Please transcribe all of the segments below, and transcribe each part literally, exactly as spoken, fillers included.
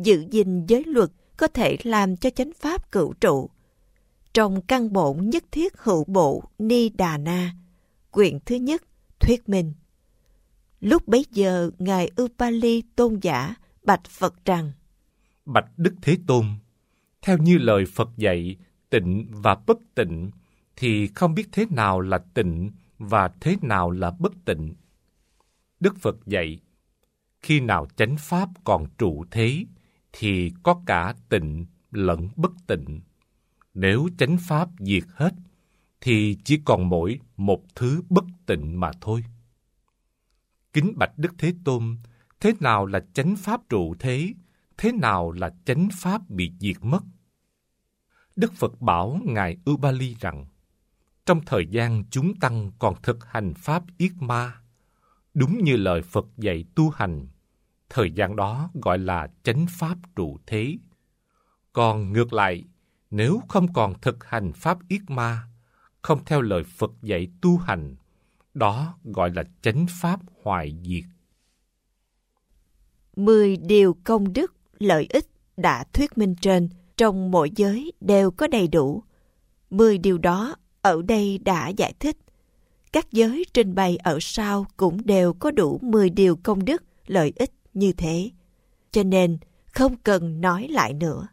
giữ gìn giới luật có thể làm cho chánh pháp cửu trụ. Trong căn bổn nhất thiết hữu bộ Ni Đà Na, quyển thứ nhất, thuyết minh. Lúc bấy giờ, Ngài Upali Tôn giả bạch Phật rằng: Bạch Đức Thế Tôn, theo như lời Phật dạy, tịnh và bất tịnh, thì không biết thế nào là tịnh và thế nào là bất tịnh. Đức Phật dạy, khi nào chánh pháp còn trụ thế, thì có cả tịnh lẫn bất tịnh. Nếu chánh pháp diệt hết, thì chỉ còn mỗi một thứ bất tịnh mà thôi. Kính bạch Đức Thế Tôn, thế nào là chánh pháp trụ thế, thế nào là chánh pháp bị diệt mất? Đức Phật bảo Ngài Upali rằng, trong thời gian chúng tăng còn thực hành pháp yết ma, đúng như lời Phật dạy tu hành, thời gian đó gọi là chánh pháp trụ thế. Còn ngược lại, nếu không còn thực hành pháp yết ma, không theo lời Phật dạy tu hành, đó gọi là chánh pháp hoại diệt. Mười điều công đức, lợi ích đã thuyết minh trên, trong mỗi giới đều có đầy đủ. Mười điều đó ở đây đã giải thích. Các giới trình bày ở sau cũng đều có đủ mười điều công đức, lợi ích như thế. Cho nên không cần nói lại nữa.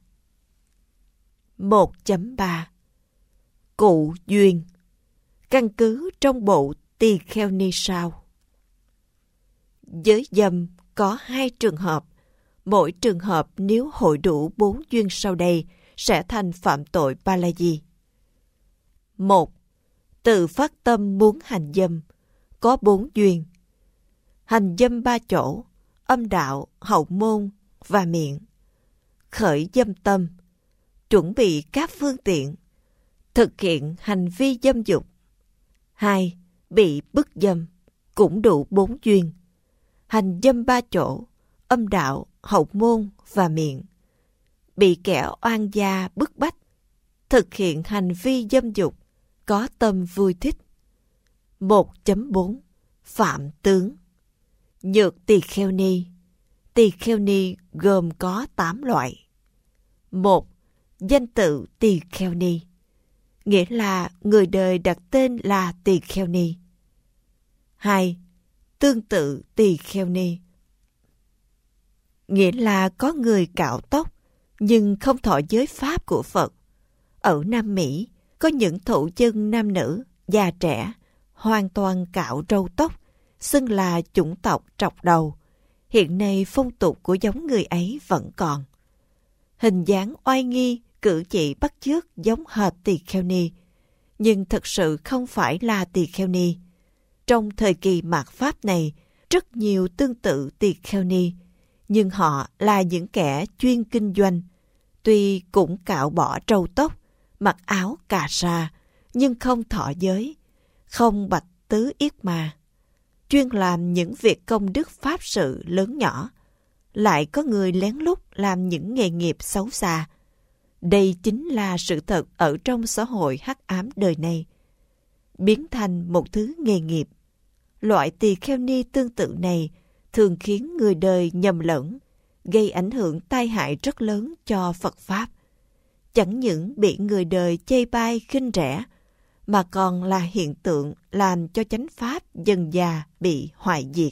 một chấm ba Cụ duyên. Căn cứ trong bộ Tỳ Kheo Ni sau. Giới dâm có hai trường hợp. Mỗi trường hợp nếu hội đủ bốn duyên sau đây sẽ thành phạm tội ba la di. Một, tự phát tâm muốn hành dâm, có bốn duyên. Hành dâm ba chỗ, âm đạo, hậu môn và miệng. Khởi dâm tâm, chuẩn bị các phương tiện, thực hiện hành vi dâm dục. Hai, bị bức dâm, cũng đủ bốn duyên. Hành dâm ba chỗ, âm đạo, hậu môn và miệng. Bị kẻ oan gia bức bách, thực hiện hành vi dâm dục, có tâm vui thích. một chấm bốn Phạm tướng. Nhược tỳ kheo ni. Tỳ kheo ni gồm có tám loại. Một, danh tự tỳ kheo ni, nghĩa là người đời đặt tên là tỳ kheo ni. Hai, tương tự tỳ kheo ni, nghĩa là có người cạo tóc nhưng không thọ giới pháp của Phật. Ở Nam Mỹ, có những thổ dân nam nữ, già trẻ, hoàn toàn cạo râu tóc, xưng là chủng tộc trọc đầu. Hiện nay phong tục của giống người ấy vẫn còn. Hình dáng oai nghi, cử chỉ bắt chước giống hệt tỳ kheo ni, nhưng thực sự không phải là tỳ kheo ni. Trong thời kỳ mạt Pháp này, rất nhiều tương tự tỳ kheo ni, nhưng họ là những kẻ chuyên kinh doanh. Tuy cũng cạo bỏ râu tóc, mặc áo cà sa, nhưng không thọ giới, không bạch tứ yết ma, chuyên làm những việc công đức pháp sự lớn nhỏ. Lại có người lén lút làm những nghề nghiệp xấu xa. Đây chính là sự thật ở trong xã hội hắc ám đời này, biến thành một thứ nghề nghiệp. Loại tỳ kheo ni tương tự này thường khiến người đời nhầm lẫn, gây ảnh hưởng tai hại rất lớn cho Phật Pháp. Chẳng những bị người đời chê bai khinh rẻ, mà còn là hiện tượng làm cho chánh Pháp dần dà bị hoại diệt.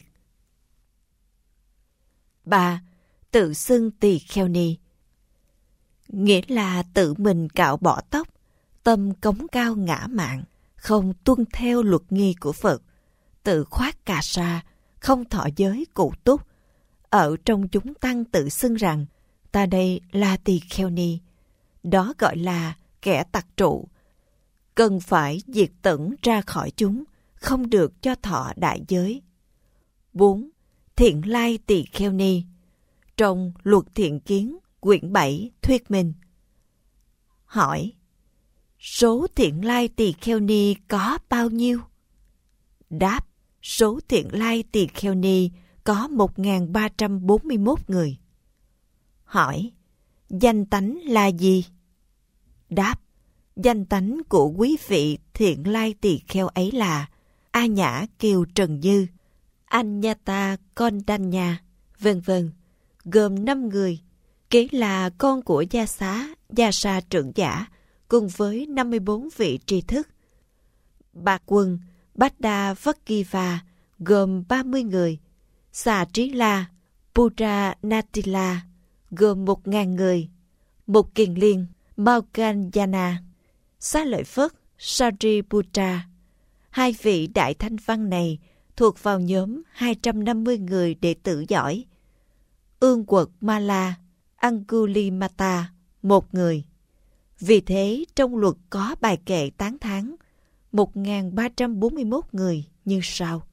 Ba, tự xưng tỳ kheo ni, nghĩa là tự mình cạo bỏ tóc, tâm cống cao ngã mạn, không tuân theo luật nghi của Phật, tự khoác cà sa, không thọ giới cụ túc. Ở trong chúng tăng tự xưng rằng ta đây là tỳ kheo ni, đó gọi là kẻ tặc trụ, cần phải diệt tận ra khỏi chúng, không được cho thọ đại giới. Bốn, thiện lai tỳ kheo ni, trong Luật Thiện Kiến quyển bảy thuyết minh. Hỏi: số thiện lai tỳ kheo ni có bao nhiêu? Đáp: số thiện lai tỳ kheo ni có một nghìn ba trăm bốn mươi mốt người. Hỏi: danh tánh là gì? Đáp: danh tánh của quý vị thiện lai tỳ kheo ấy là A Nhã Kiều Trần Dư, Anyata Kondanya, vân vân, gồm năm người. Kế là con của Gia Xá, Gia Sa trưởng giả, cùng với năm mươi bốn vị tri thức. Bạc quân Bát Đa Vất Kỳ Va gồm ba mươi người. Xà Trí La, Pura Natila gồm một ngàn người. Một Kiền Liên, Maukanyana, Xá Lợi Phất, Sariputta. Hai vị đại thanh văn này thuộc vào nhóm hai trăm năm mươi người đệ tử giỏi. Ương Quật Mala, Angulimata, một người. Vì thế trong luật có bài kệ tán thán một nghìn ba trăm bốn mươi mốt người như sau.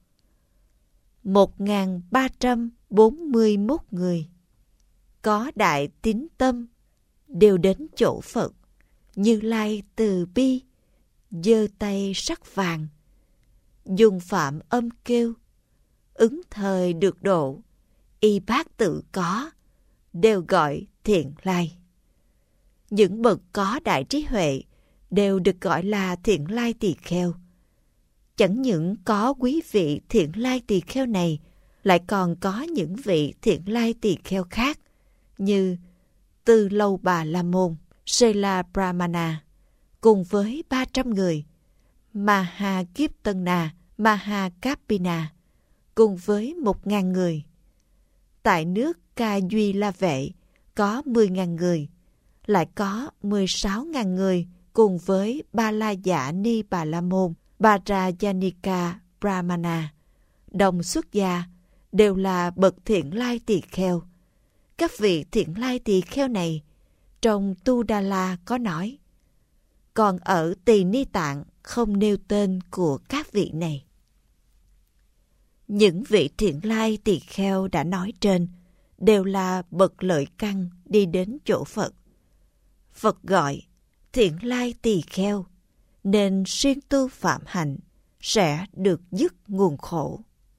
một nghìn ba trăm bốn mươi mốt người có đại tín tâm, đều đến chỗ Phật. Như Lai từ bi, giơ tay sắc vàng, dùng phạm âm kêu, ứng thời được độ, y bát tự có, đều gọi Thiện Lai. Những bậc có đại trí huệ đều được gọi là Thiện Lai Tỳ Kheo. Chẳng những có quý vị Thiện Lai Tỳ Kheo này, lại còn có những vị Thiện Lai Tỳ Kheo khác như Tư Lâu Bà La Môn, Sela Brahmana cùng với ba trăm người, Maha Kirtana, Maha Kapina cùng với một nghìn người. Tại nước Ca Duy La Vệ có mười nghìn người, lại có mười sáu nghìn người cùng với Ba La Dạ Ni Bà La Môn, Barajanika Brahmana, đồng xuất gia, đều là bậc Thiện Lai Tỳ Kheo. Các vị Thiện Lai Tỳ Kheo này, trong Tu Đà La có nói, còn ở Tỳ Ni Tạng không nêu tên của các vị này. Những vị Thiện Lai Tỳ Kheo đã nói trên đều là bậc lợi căn đi đến chỗ Phật. Phật gọi Thiện Lai Tỳ Kheo, nên siêng tu phạm hạnh sẽ được dứt nguồn khổ.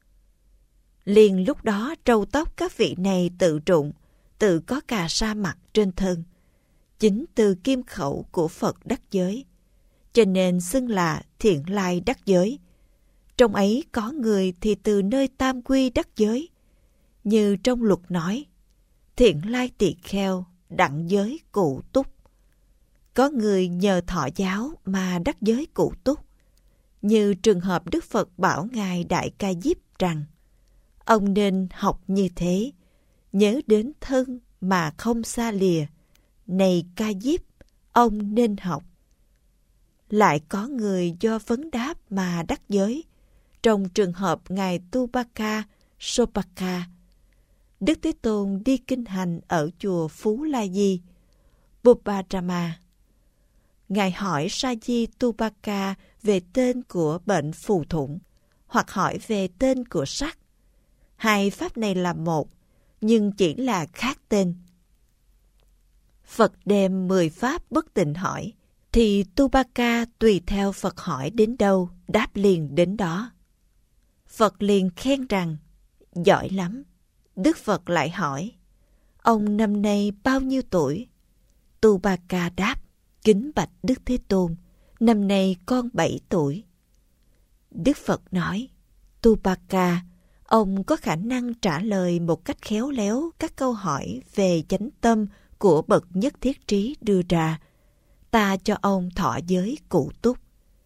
Liền lúc đó râu tóc các vị này tự trụng, tự có cà sa mặt trên thân, chính từ kim khẩu của Phật đắc giới, cho nên xưng là Thiện Lai đắc giới. Trong ấy có người thì từ nơi tam quy đắc giới, như trong luật nói, Thiện Lai Tỳ Kheo đặng giới cụ túc. Có người nhờ thọ giáo mà đắc giới cụ túc, như trường hợp Đức Phật bảo Ngài Đại Ca Diếp rằng, ông nên học như thế, nhớ đến thân mà không xa lìa. Này Ca Diếp, ông nên học. Lại có người do vấn đáp mà đắc giới, trong trường hợp Ngài Tubaka Sopaka. Đức Thế Tôn đi kinh hành ở chùa Phú La Di, Buddharama. Ngài hỏi Sa Di Tubaka về tên của bệnh phù thủng, hoặc hỏi về tên của sắc. Hai pháp này là một, nhưng chỉ là khác tên. Phật đem mười pháp bất tịnh hỏi, thì Tubaka tùy theo Phật hỏi đến đâu, đáp liền đến đó. Phật liền khen rằng, giỏi lắm. Đức Phật lại hỏi, ông năm nay bao nhiêu tuổi? Tubaka đáp, kính bạch Đức Thế Tôn, năm nay con bảy tuổi. Đức Phật nói, Tubaka, ông có khả năng trả lời một cách khéo léo các câu hỏi về chánh tâm của bậc nhất thiết trí đưa ra. Ta cho ông thọ giới cụ túc.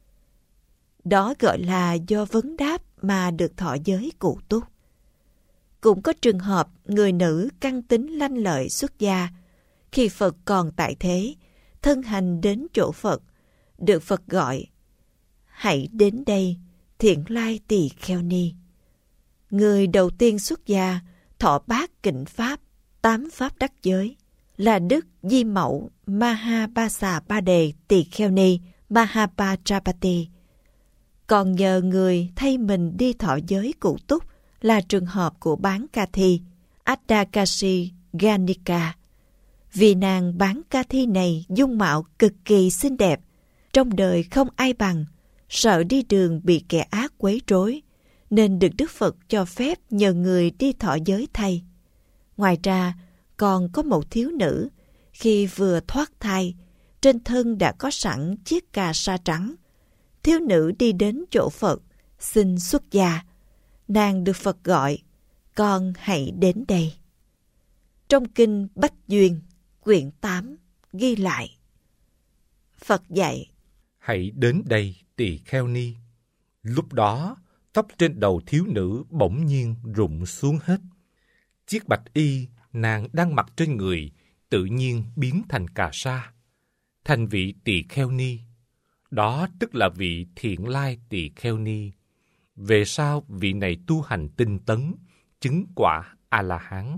Đó gọi là do vấn đáp mà được thọ giới cụ túc. Cũng có trường hợp người nữ căn tính lanh lợi xuất gia, khi Phật còn tại thế, thân hành đến chỗ Phật, được Phật gọi, hãy đến đây, Thiện Lai Tỳ Kheo Ni. Người đầu tiên xuất gia, thọ bát kỉnh pháp, tám pháp đắc giới, là Đức Di Mẫu Mahabasa Ba Đề Tỳ Kheo Ni Mahapajapati. Còn nhờ người thay mình đi thọ giới cụ túc là trường hợp của Bán Ca Thi, Adakashi Ganika. Vì nàng Bán Ca Thi này dung mạo cực kỳ xinh đẹp, trong đời không ai bằng, sợ đi đường bị kẻ ác quấy rối, nên được Đức Phật cho phép nhờ người đi thọ giới thay. Ngoài ra, còn có một thiếu nữ, khi vừa thoát thai, trên thân đã có sẵn chiếc cà sa trắng. Thiếu nữ đi đến chỗ Phật, xin xuất gia. Nàng được Phật gọi, con hãy đến đây. Trong kinh Bách Duyên, quyển tám ghi lại. Phật dạy: Hãy đến đây, tỳ kheo ni. Lúc đó, tóc trên đầu thiếu nữ bỗng nhiên rụng xuống hết. Chiếc bạch y nàng đang mặc trên người tự nhiên biến thành cà sa, thành vị tỳ kheo ni. Đó tức là vị Thiện Lai Tỳ Kheo Ni. Về sau, vị này tu hành tinh tấn, chứng quả A-la-hán.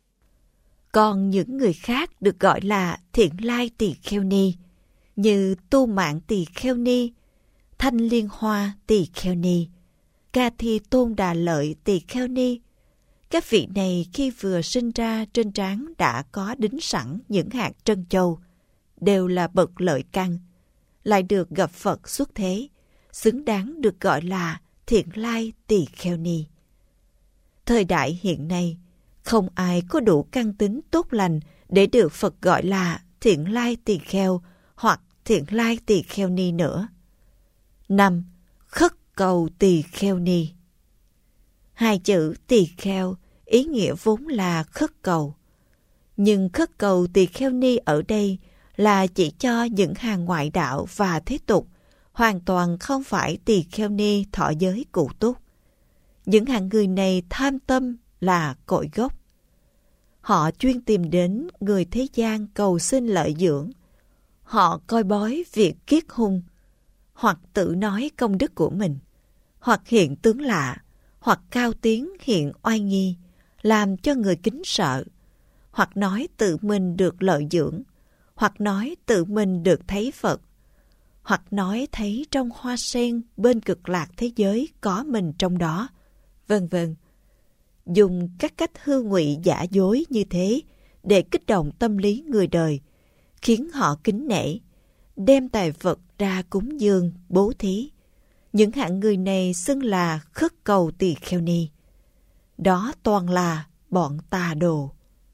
Còn những người khác được gọi là Thiện Lai Tỳ Kheo Ni, như Tu Mạng Tỳ Kheo Ni, Thanh Liên Hoa Tỳ Kheo Ni, Ca Thi Tôn Đà Lợi Tỳ Kheo Ni. Các vị này khi vừa sinh ra trên trán đã có đính sẵn những hạt trân châu, đều là bậc lợi căn, lại được gặp Phật xuất thế, xứng đáng được gọi là Thiện Lai Tỳ Kheo Ni. Thời đại hiện nay, không ai có đủ căn tính tốt lành để được Phật gọi là Thiện Lai Tỳ Kheo hoặc Thiện Lai Tỳ Kheo Ni nữa. năm. Khất cầu Tỳ Kheo Ni. Hai chữ tỳ kheo ý nghĩa vốn là khất cầu, nhưng khất cầu Tỳ Kheo Ni ở đây là chỉ cho những hàng ngoại đạo và thế tục, hoàn toàn không phải tỳ kheo ni thọ giới cụ túc. Những hạng người này tham tâm là cội gốc. Họ chuyên tìm đến người thế gian cầu xin lợi dưỡng. Họ coi bói việc kiết hung, hoặc tự nói công đức của mình, hoặc hiện tướng lạ, hoặc cao tiếng hiện oai nghi, làm cho người kính sợ, hoặc nói tự mình được lợi dưỡng, hoặc nói tự mình được thấy Phật, hoặc nói thấy trong hoa sen bên cực lạc thế giới có mình trong đó, vân vân. Dùng các cách hư ngụy giả dối như thế để kích động tâm lý người đời, khiến họ kính nể, đem tài vật ra cúng dường, bố thí. Những hạng người này xưng là khất cầu Tỳ Kheo Ni. Đó toàn là bọn tà đồ.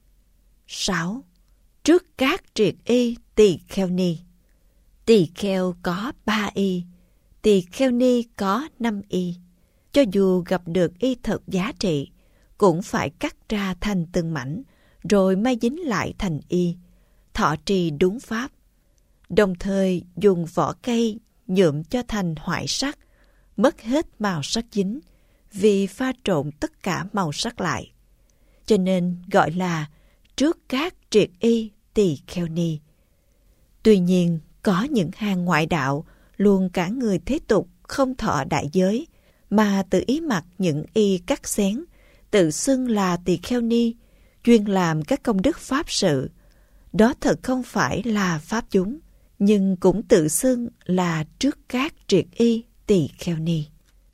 sáu. Trước các triệt y Tỳ Kheo Ni. Tỳ kheo có ba y, Tỳ Kheo Ni có năm y. Cho dù gặp được y thật giá trị, cũng phải cắt ra thành từng mảnh, rồi may dính lại thành y, thọ trì đúng pháp. Đồng thời dùng vỏ cây nhuộm cho thành hoại sắc, mất hết màu sắc dính, vì pha trộn tất cả màu sắc lại. Cho nên gọi là trước các triệt y Tỳ Kheo Ni. Tuy nhiên, có những hàng ngoại đạo luôn cả người thế tục không thọ đại giới, mà tự ý mặc những y cắt xén, tự xưng là Tỳ Kheo Ni, chuyên làm các công đức pháp sự. Đó thật không phải là pháp chúng, nhưng cũng tự xưng là trước các triệt y Tỳ Kheo Ni.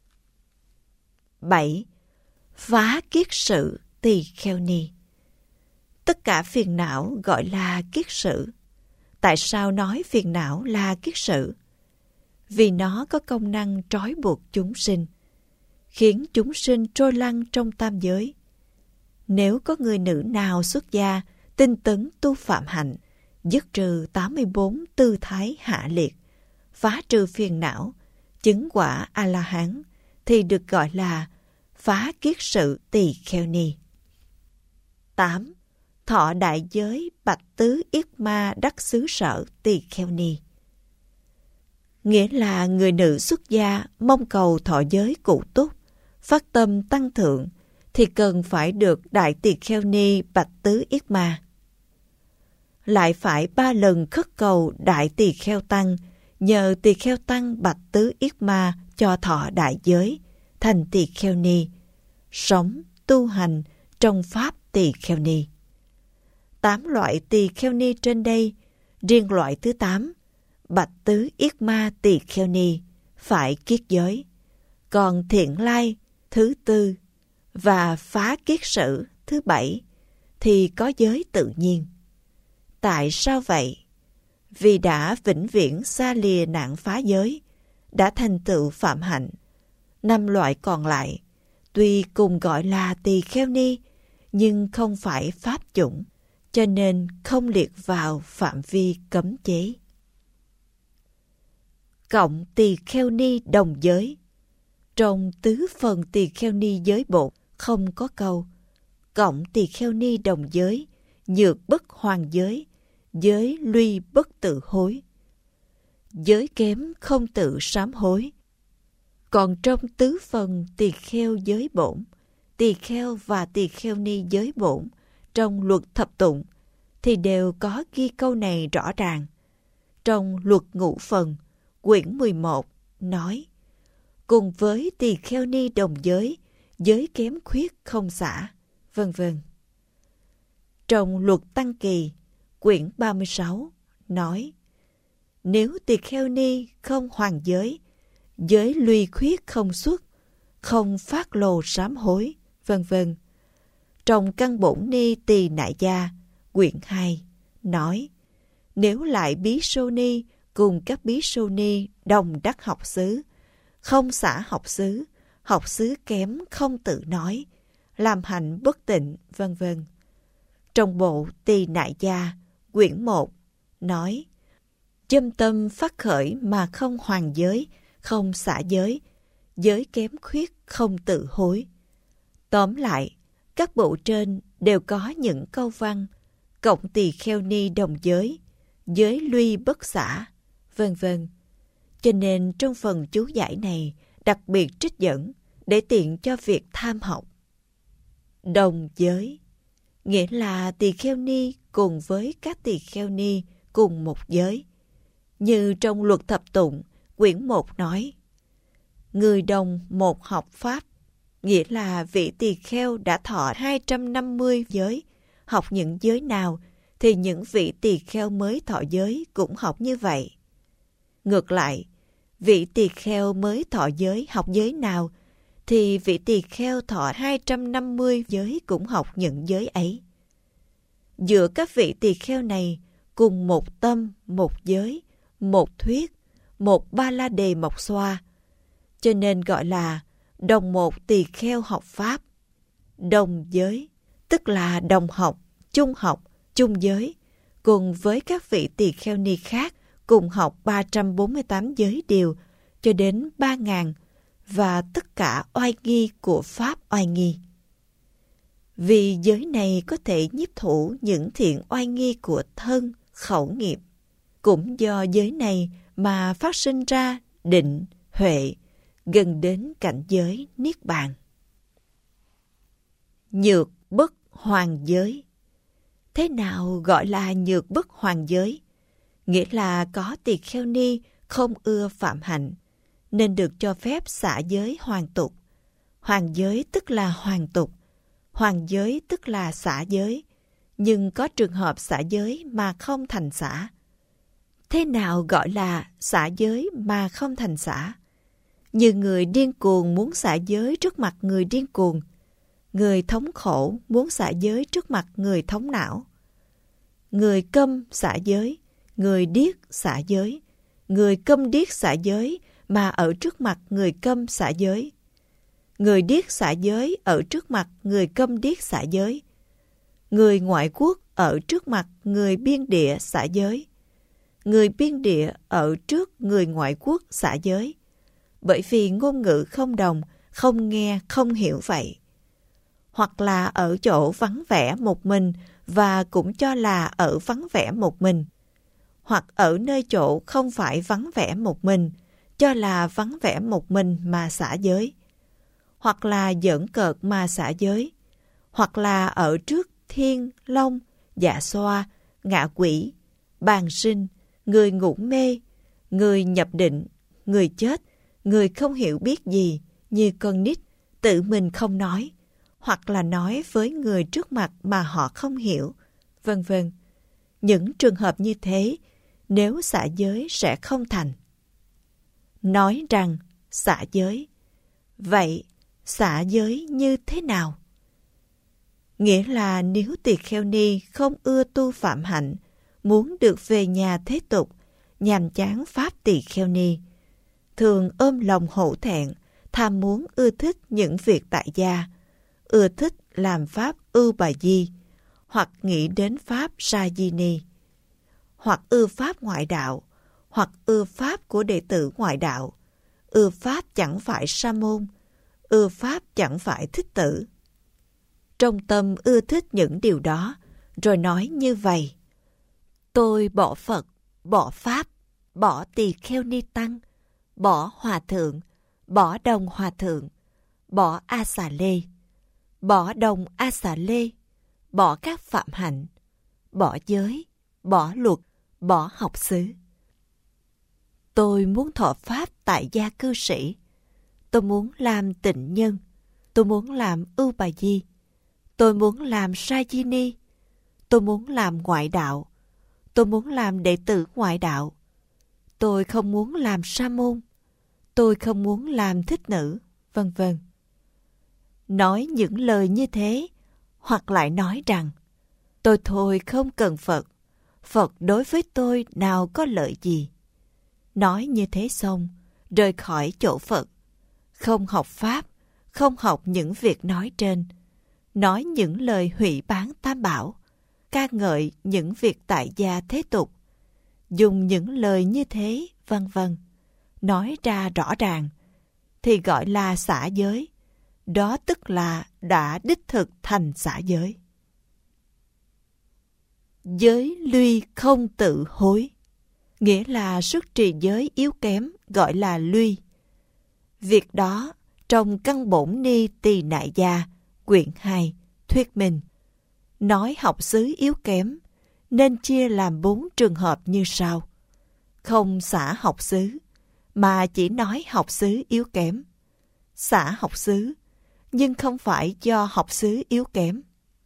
bảy. Phá kiết sự Tỳ Kheo Ni. Tất cả phiền não gọi là kiết sự. Tại sao nói phiền não là kiết sự? Vì nó có công năng trói buộc chúng sinh, khiến chúng sinh trôi lăn trong tam giới. Nếu có người nữ nào xuất gia, tinh tấn tu phạm hạnh, dứt trừ tám mươi bốn tư thái hạ liệt, phá trừ phiền não, chứng quả A-la-hán, thì được gọi là phá kiết sự Tỳ Kheo Ni. tám. Thọ đại giới bạch tứ yết ma đắc xứ sở Tỳ Kheo Ni. Nghĩa là người nữ xuất gia mong cầu thọ giới cụ túc, phát tâm tăng thượng, thì cần phải được Đại Tỳ Kheo Ni bạch tứ yết ma. Lại phải ba lần khất cầu Đại Tỳ Kheo Tăng, nhờ Tỳ Kheo Tăng bạch tứ yết ma cho thọ đại giới, thành Tỳ Kheo Ni, sống, tu hành trong Pháp Tỳ Kheo Ni. Tám loại Tỳ Kheo Ni trên đây, riêng loại thứ tám, bạch tứ yết ma Tỳ Kheo Ni, phải kiết giới. Còn thiện lai thứ tư và phá kiết sử thứ bảy thì có giới tự nhiên. Tại sao vậy? Vì đã vĩnh viễn xa lìa nạn phá giới, đã thành tựu phạm hạnh. Năm loại còn lại, tuy cùng gọi là Tỳ Kheo Ni, nhưng không phải pháp chủng, cho nên không liệt vào phạm vi cấm chế. Cộng Tỳ Kheo Ni đồng giới. Trong tứ phần Tỳ Kheo Ni giới bộ không có câu cộng Tỳ Kheo Ni đồng giới, nhược bất hoàn giới, giới luy bất tự hối. Giới kém không tự sám hối. Còn trong tứ phần tỳ kheo giới bổn, tỳ kheo và tỳ kheo ni giới bổn trong luật thập tụng thì đều có ghi câu này rõ ràng. Trong luật ngũ phần, quyển mười một nói: cùng với tỳ kheo ni đồng giới, giới kém khuyết không xả, vân vân. Trong luật tăng kỳ, quyển ba mươi sáu nói: nếu tỳ kheo ni không hoàn giới, giới luy khuyết không xuất, không phát lồ sám hối, vân vân. Trong căn bổn ni tỳ nại gia, quyển hai nói: nếu lại bí sô ni cùng các bí sô ni đồng đắc học xứ, không xả học xứ, học xứ kém không tự nói, làm hạnh bất tịnh, vân vân. Trong bộ tỳ nại gia, quyển một nói: châm tâm phát khởi mà không hoàn giới, không xả giới, giới kém khuyết không tự hối. Tóm lại, các bộ trên đều có những câu văn: cộng tỳ kheo ni đồng giới, giới luy bất xả, vân vân. Cho nên trong phần chú giải này đặc biệt trích dẫn để tiện cho việc tham học. Đồng giới nghĩa là tỳ kheo ni cùng với các tỳ kheo ni cùng một giới. Như trong luật thập tụng, quyển một nói: người đồng một học pháp, nghĩa là vị tỳ kheo đã thọ hai trăm năm mươi giới, học những giới nào thì những vị tỳ kheo mới thọ giới cũng học như vậy. Ngược lại, vị tỳ kheo mới thọ giới học giới nào thì vị tỳ kheo thọ hai trăm năm mươi giới cũng học những giới ấy. Giữa các vị tỳ kheo này cùng một tâm, một giới, một thuyết, một ba la đề mộc xoa, cho nên gọi là đồng một tỳ kheo học pháp. Đồng giới tức là đồng học, chung học, chung giới, cùng với các vị tỳ kheo ni khác cùng học ba trăm bốn mươi tám giới điều cho đến ba ngàn và tất cả oai nghi của pháp oai nghi. Vì giới này có thể nhiếp thủ những thiện oai nghi của thân, khẩu nghiệp. Cũng do giới này mà phát sinh ra định, huệ, gần đến cảnh giới niết bàn. Nhược bất hoàn giới. Thế nào gọi là nhược bất hoàn giới? Nghĩa là có tỳ kheo ni không ưa phạm hạnh, nên được cho phép xả giới hoàn tục. Hoàn giới tức là hoàn tục, hoàn giới tức là xả giới, nhưng có trường hợp xả giới mà không thành xả. Thế nào gọi là xả giới mà không thành xả? Như người điên cuồng muốn xả giới trước mặt người điên cuồng, người thống khổ muốn xả giới trước mặt người thống não, người câm xả giới, người điếc xả giới, người câm điếc xả giới mà ở trước mặt người câm xả giới, người điếc xả giới ở trước mặt người câm điếc xả giới, người ngoại quốc ở trước mặt người biên địa xả giới, người biên địa ở trước người ngoại quốc xả giới, bởi vì ngôn ngữ không đồng, không nghe, không hiểu vậy. Hoặc là ở chỗ vắng vẻ một mình và cũng cho là ở vắng vẻ một mình. Hoặc ở nơi chỗ không phải vắng vẻ một mình, cho là vắng vẻ một mình mà xả giới. Hoặc là giỡn cợt mà xả giới. Hoặc là ở trước thiên, long, dạ xoa, ngạ quỷ, bàn sinh, người ngủ mê, người nhập định, người chết, người không hiểu biết gì như con nít, tự mình không nói, hoặc là nói với người trước mặt mà họ không hiểu, vân vân. Những trường hợp như thế, nếu xả giới sẽ không thành. Nói rằng xả giới. Vậy, xả giới như thế nào? Nghĩa là nếu tỳ kheo ni không ưa tu phạm hạnh, muốn được về nhà thế tục, nhàm chán pháp tỳ kheo ni, thường ôm lòng hổ thẹn, tham muốn ưa thích những việc tại gia, ưa thích làm pháp ưu bà di, hoặc nghĩ đến pháp sa di ni, hoặc ưa pháp ngoại đạo, hoặc ưa pháp của đệ tử ngoại đạo, ưa pháp chẳng phải sa môn, ưa pháp chẳng phải thích tử. Trong tâm ưa thích những điều đó, rồi nói như vậy: Tôi bỏ Phật, bỏ Pháp, bỏ Tỳ Kheo Ni Tăng, bỏ Hòa Thượng, bỏ Đồng Hòa Thượng, bỏ A Xà Lê, bỏ Đồng A Xà Lê, bỏ các phạm hạnh, bỏ giới, bỏ luật, bỏ học xứ. Tôi muốn thọ Pháp tại gia cư sĩ. Tôi muốn làm tịnh nhân. Tôi muốn làm ưu bà di. Tôi muốn làm sa di ni. Tôi muốn làm ngoại đạo. Tôi muốn làm đệ tử ngoại đạo. Tôi không muốn làm sa môn. Tôi không muốn làm thích nữ, vân vân. Nói những lời như thế, hoặc lại nói rằng, tôi thôi không cần Phật. Phật đối với tôi nào có lợi gì. Nói như thế xong, rời khỏi chỗ Phật. Không học Pháp, không học những việc nói trên. Nói những lời hủy bán tam bảo, ca ngợi những việc tại gia thế tục. Dùng những lời như thế, vân vân. Nói ra rõ ràng, thì gọi là xả giới. Đó tức là đã đích thực thành xả giới. Giới luy không tự hối, nghĩa là xuất trì giới yếu kém gọi là luy. Việc đó trong Căn Bổn Ni Tỳ Nại Gia, quyển hai, thuyết minh. Nói học xứ yếu kém, nên chia làm bốn trường hợp như sau. Không xả học xứ, mà chỉ nói học xứ yếu kém. Xả học xứ, nhưng không phải do học xứ yếu kém.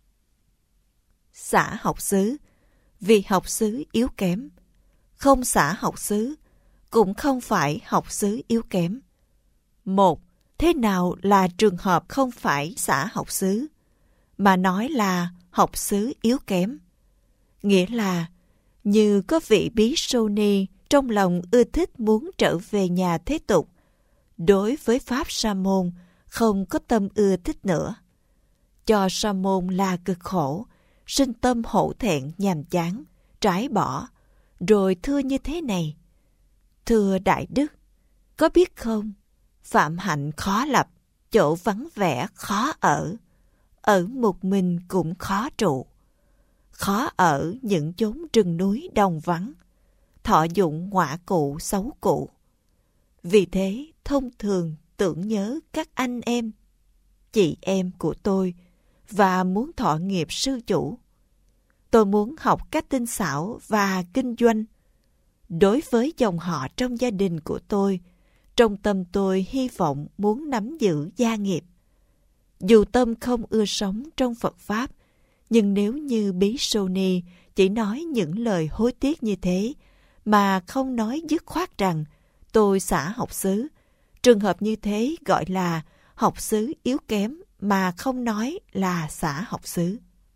Xả học xứ, vì học xứ yếu kém. Không xả học xứ, cũng không phải học xứ yếu kém. Một, thế nào là trường hợp không phải xả học xứ, mà nói là học xứ yếu kém? Nghĩa là, như có vị bí sô ni trong lòng ưa thích muốn trở về nhà thế tục, đối với Pháp Sa môn không có tâm ưa thích nữa. Cho Sa môn là cực khổ, sinh tâm hổ thẹn nhàm chán, trái bỏ, rồi thưa như thế này: thưa Đại Đức, có biết không, phạm hạnh khó lập, chỗ vắng vẻ khó ở, ở một mình cũng khó trụ, khó ở những chốn rừng núi đồng vắng, thọ dụng ngọa cụ xấu cụ. Vì thế thông thường tưởng nhớ các anh em, chị em của tôi và muốn thọ nghiệp sư chủ. Tôi muốn học cách tinh xảo và kinh doanh. Đối với dòng họ trong gia đình của tôi, trong tâm tôi hy vọng muốn nắm giữ gia nghiệp. Dù tâm không ưa sống trong Phật Pháp, nhưng nếu như Bí Sô Ni chỉ nói những lời hối tiếc như thế, mà không nói dứt khoát rằng tôi xả học xứ, trường hợp như thế gọi là học xứ yếu kém mà không nói là xả học xứ.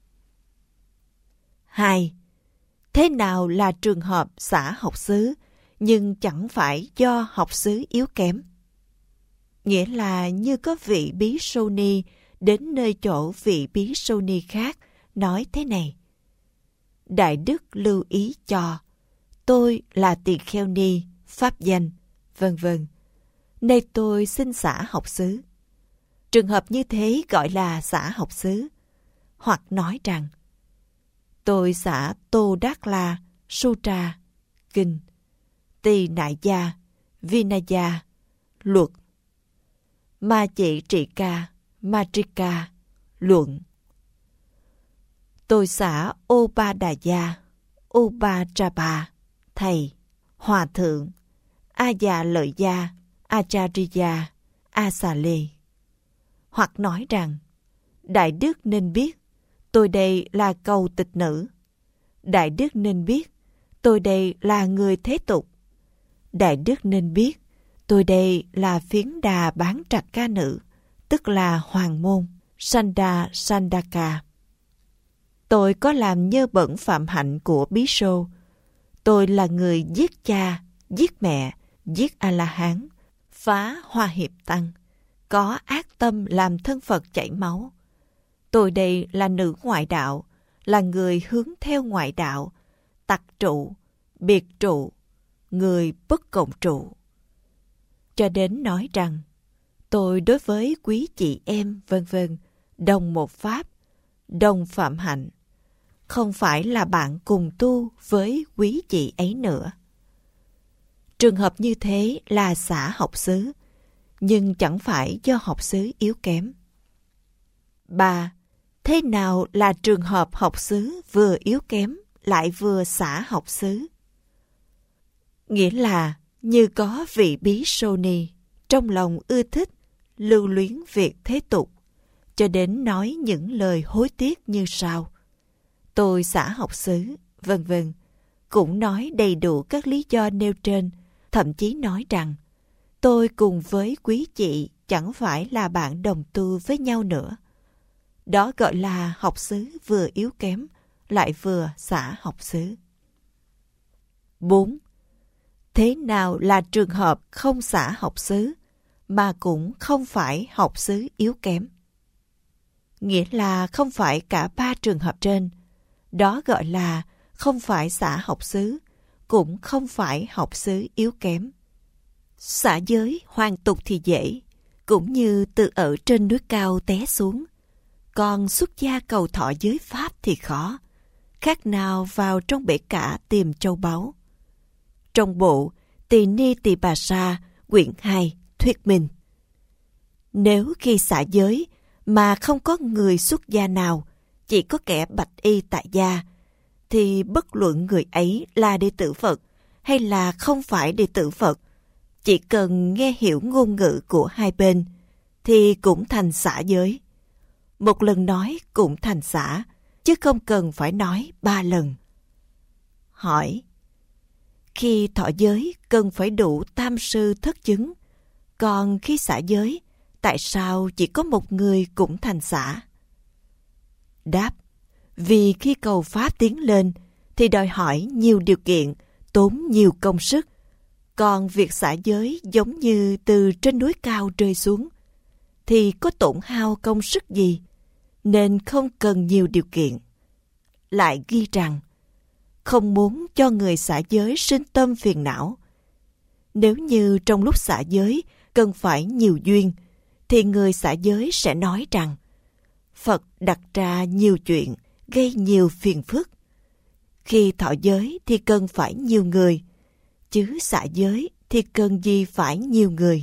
Hai, thế nào là trường hợp xả học xứ nhưng chẳng phải do học xứ yếu kém? Nghĩa là như có vị Bí Sô Ni đến nơi chỗ vị Bí Sô Ni khác nói thế này: Đại Đức lưu ý cho, tôi là Tỳ Kheo Ni, pháp danh, vân vân. Nay tôi xin xả học xứ. Trường hợp như thế gọi là xả học xứ. Hoặc nói rằng, tôi xả Tô Đát La, Sutra, Kinh, Tỳ Nại Gia, Vinaya, Luật, Ma Chỉ Trị Ca, Matrika, Luận. Tôi xả Ô Ba Đà Gia, Ô Ba Tra Ba, Thầy, Hòa Thượng, A Già Lợi Gia, Acharya, A Xà Lê. Hoặc nói rằng, Đại Đức nên biết, tôi đây là cầu tịch nữ. Đại Đức nên biết, tôi đây là người thế tục. Đại Đức nên biết, tôi đây là phiến đà bán trạch ca nữ, tức là hoàng môn, Sanda Sandaka. Tôi có làm nhơ bẩn phạm hạnh của Bí Sô. Tôi là người giết cha, giết mẹ, giết A-la-hán, phá Hoa Hiệp Tăng, có ác tâm làm thân Phật chảy máu. Tôi đây là nữ ngoại đạo, là người hướng theo ngoại đạo, tặc trụ, biệt trụ, người bất cộng trụ. Cho đến nói rằng, tôi đối với quý chị em, vân vân, đồng một pháp, đồng phạm hạnh, không phải là bạn cùng tu với quý chị ấy nữa. Trường hợp như thế là xã học xứ, nhưng chẳng phải do học xứ yếu kém. ba. Thế nào là trường hợp học xứ vừa yếu kém lại vừa xã học xứ? Nghĩa là như có vị bí sô ni trong lòng ưa thích, lưu luyến việc thế tục, cho đến nói những lời hối tiếc như sau: tôi xã học xứ, vân vân, cũng nói đầy đủ các lý do nêu trên, thậm chí nói rằng tôi cùng với quý chị chẳng phải là bạn đồng tu với nhau nữa. Đó gọi là học xứ vừa yếu kém, lại vừa xã học xứ. bốn. Thế nào là trường hợp không xã học xứ, mà cũng không phải học xứ yếu kém? Nghĩa là không phải cả ba trường hợp trên. Đó gọi là không phải xã học xứ, cũng không phải học xứ yếu kém. Xả giới hoàn tục thì dễ, cũng như từ ở trên núi cao té xuống. Còn xuất gia cầu thọ giới pháp thì khó, khác nào vào trong bể cả tìm châu báu. Trong bộ Tỳ Ni Tỳ Bà Sa quyển hai thuyết minh: nếu khi xả giới mà không có người xuất gia nào, chỉ có kẻ bạch y tại gia, thì bất luận người ấy là đệ tử Phật hay là không phải đệ tử Phật, chỉ cần nghe hiểu ngôn ngữ của hai bên thì cũng thành xả giới. Một lần nói cũng thành xả, chứ không cần phải nói ba lần. Hỏi: khi thọ giới cần phải đủ tam sư thất chứng, còn khi xả giới, tại sao chỉ có một người cũng thành xả? Đáp: vì khi cầu pháp tiến lên thì đòi hỏi nhiều điều kiện, tốn nhiều công sức. Còn việc xả giới giống như từ trên núi cao rơi xuống, thì có tổn hao công sức gì, nên không cần nhiều điều kiện. Lại ghi rằng, không muốn cho người xả giới sinh tâm phiền não. Nếu như trong lúc xả giới cần phải nhiều duyên, thì người xả giới sẽ nói rằng, Phật đặt ra nhiều chuyện, gây nhiều phiền phức. Khi thọ giới thì cần phải nhiều người, chứ xả giới thì cần gì phải nhiều người.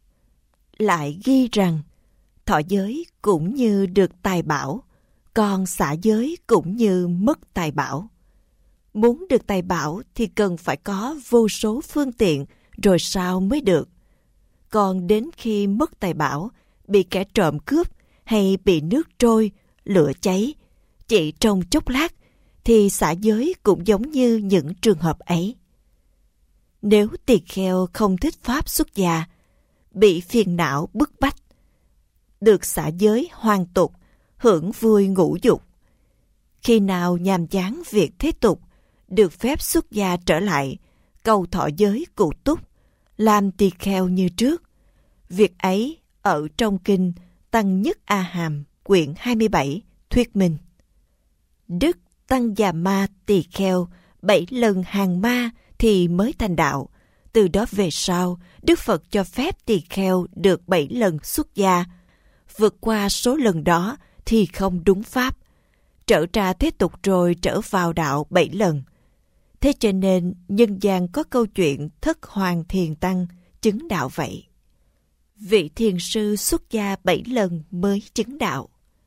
Lại ghi rằng, thọ giới cũng như được tài bảo, còn xả giới cũng như mất tài bảo. Muốn được tài bảo thì cần phải có vô số phương tiện, rồi sao mới được. Còn đến khi mất tài bảo, bị kẻ trộm cướp hay bị nước trôi, lửa cháy, chỉ trong chốc lát, thì xả giới cũng giống như những trường hợp ấy. Nếu tỳ kheo không thích pháp xuất gia, bị phiền não bức bách, được xả giới hoàn tục, hưởng vui ngũ dục, khi nào nhàm chán việc thế tục, được phép xuất gia trở lại, cầu thọ giới cụ túc, làm tỳ kheo như trước. Việc ấy ở trong kinh Tăng Nhất A Hàm quyển hai mươi bảy thuyết minh: Đức Tăng Già Ma tỳ kheo bảy lần hàng ma thì mới thành đạo. Từ đó về sau, Đức Phật cho phép tỳ kheo được bảy lần xuất gia. Vượt qua số lần đó thì không đúng pháp. Trở ra thế tục rồi trở vào đạo bảy lần. Thế cho nên nhân gian có câu chuyện Thất Hoàng Thiền Tăng chứng đạo vậy. Vị thiền sư xuất gia bảy lần mới chứng đạo.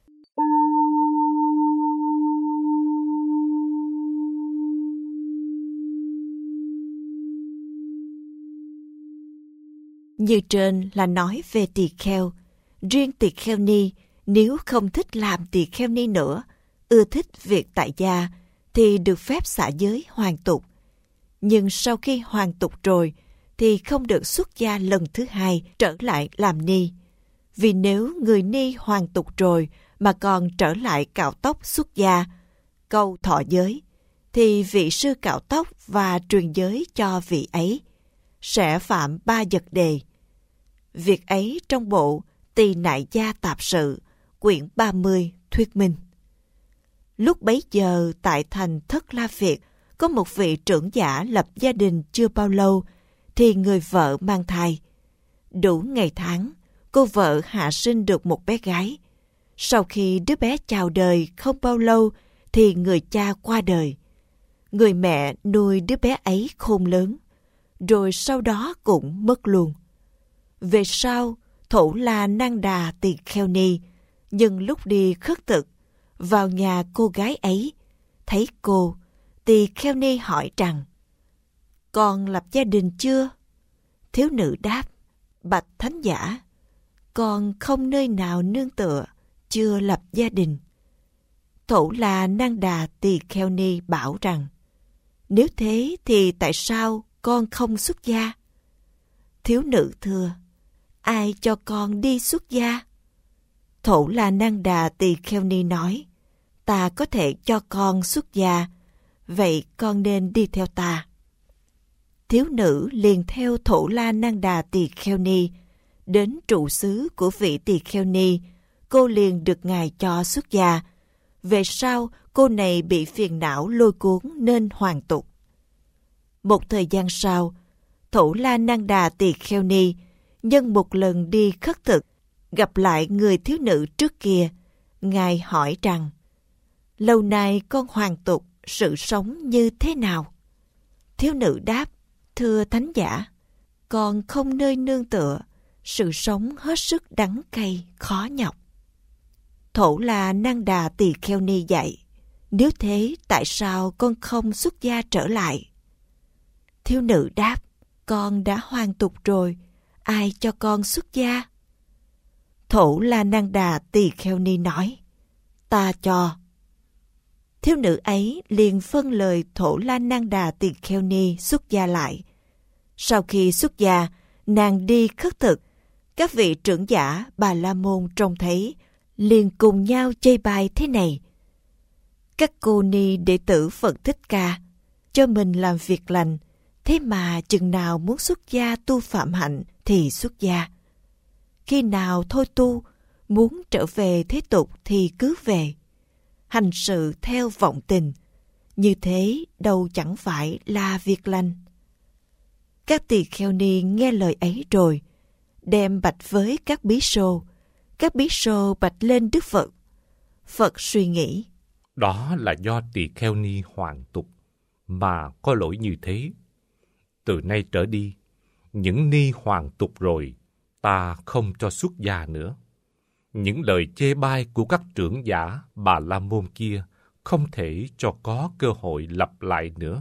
Như trên là nói về tỳ kheo. Riêng tỳ kheo ni, nếu không thích làm tỳ kheo ni nữa, ưa thích việc tại gia, thì được phép xả giới hoàn tục. Nhưng sau khi hoàn tục rồi, thì không được xuất gia lần thứ hai trở lại làm ni. Vì nếu người ni hoàn tục rồi mà còn trở lại cạo tóc xuất gia, cầu thọ giới, thì vị sư cạo tóc và truyền giới cho vị ấy sẽ phạm ba vật đề. Việc ấy trong bộ Tỳ Nại Gia Tạp Sự, quyển ba mươi thuyết minh. Lúc bấy giờ tại thành Thất La Việt, có một vị trưởng giả lập gia đình chưa bao lâu, thì người vợ mang thai. Đủ ngày tháng, cô vợ hạ sinh được một bé gái. Sau khi đứa bé chào đời không bao lâu, thì người cha qua đời. Người mẹ nuôi đứa bé ấy khôn lớn, rồi sau đó cũng mất luôn. Về sau, Thổ La Nang Đà Tỳ Kheo Ni nhân lúc đi khất thực vào nhà cô gái ấy, thấy cô, Tỳ Kheo Ni hỏi rằng: con lập gia đình chưa? Thiếu nữ đáp: bạch thánh giả, con không nơi nào nương tựa, chưa lập gia đình. Thổ La Nang Đà Tỳ Kheo Ni bảo rằng: nếu thế thì tại sao con không xuất gia? Thiếu nữ thưa: ai cho con đi xuất gia? Thổ La Nang Đà Tỳ Kheo Ni nói: ta có thể cho con xuất gia, vậy con nên đi theo ta. Thiếu nữ liền theo Thổ La Nang Đà Tỳ Kheo Ni đến trụ xứ của vị Tỳ Kheo Ni. Cô liền được ngài cho xuất gia. Về sau, cô này bị phiền não lôi cuốn nên hoàn tục. Một thời gian sau, Thổ La Nang Đà Tỳ Kheo Ni nhân một lần đi khất thực gặp lại người thiếu nữ trước kia. Ngài hỏi rằng: lâu nay con hoàn tục, sự sống như thế nào? Thiếu nữ đáp: thưa thánh giả, con không nơi nương tựa, sự sống hết sức đắng cay, khó nhọc. Thổ La Nang Đà Tỳ Kheo Ni dạy: nếu thế tại sao con không xuất gia trở lại? Thiếu nữ đáp: con đã hoàn tục rồi, ai cho con xuất gia? Thổ La Nang Đà Tỳ Kheo Ni nói: ta cho. Thiếu nữ ấy liền phân lời Thổ La Nang Đà Tỳ Kheo Ni xuất gia lại. Sau khi xuất gia, nàng đi khất thực. Các vị trưởng giả Bà La Môn trông thấy, liền cùng nhau chê bai thế này: các cô ni đệ tử Phật Thích Ca cho mình làm việc lành, thế mà chừng nào muốn xuất gia tu phạm hạnh thì xuất gia, khi nào thôi tu, muốn trở về thế tục thì cứ về, hành sự theo vọng tình, như thế đâu chẳng phải là việc lành. Các tỳ kheo ni nghe lời ấy rồi, đem bạch với các bí sô. Các bí sô bạch lên Đức Phật. Phật suy nghĩ: đó là do tỳ kheo ni hoàn tục mà có lỗi như thế. Từ nay trở đi, những ni hoàn tục rồi, ta không cho xuất gia nữa. Những lời chê bai của các trưởng giả Bà La Môn kia không thể cho có cơ hội lặp lại nữa.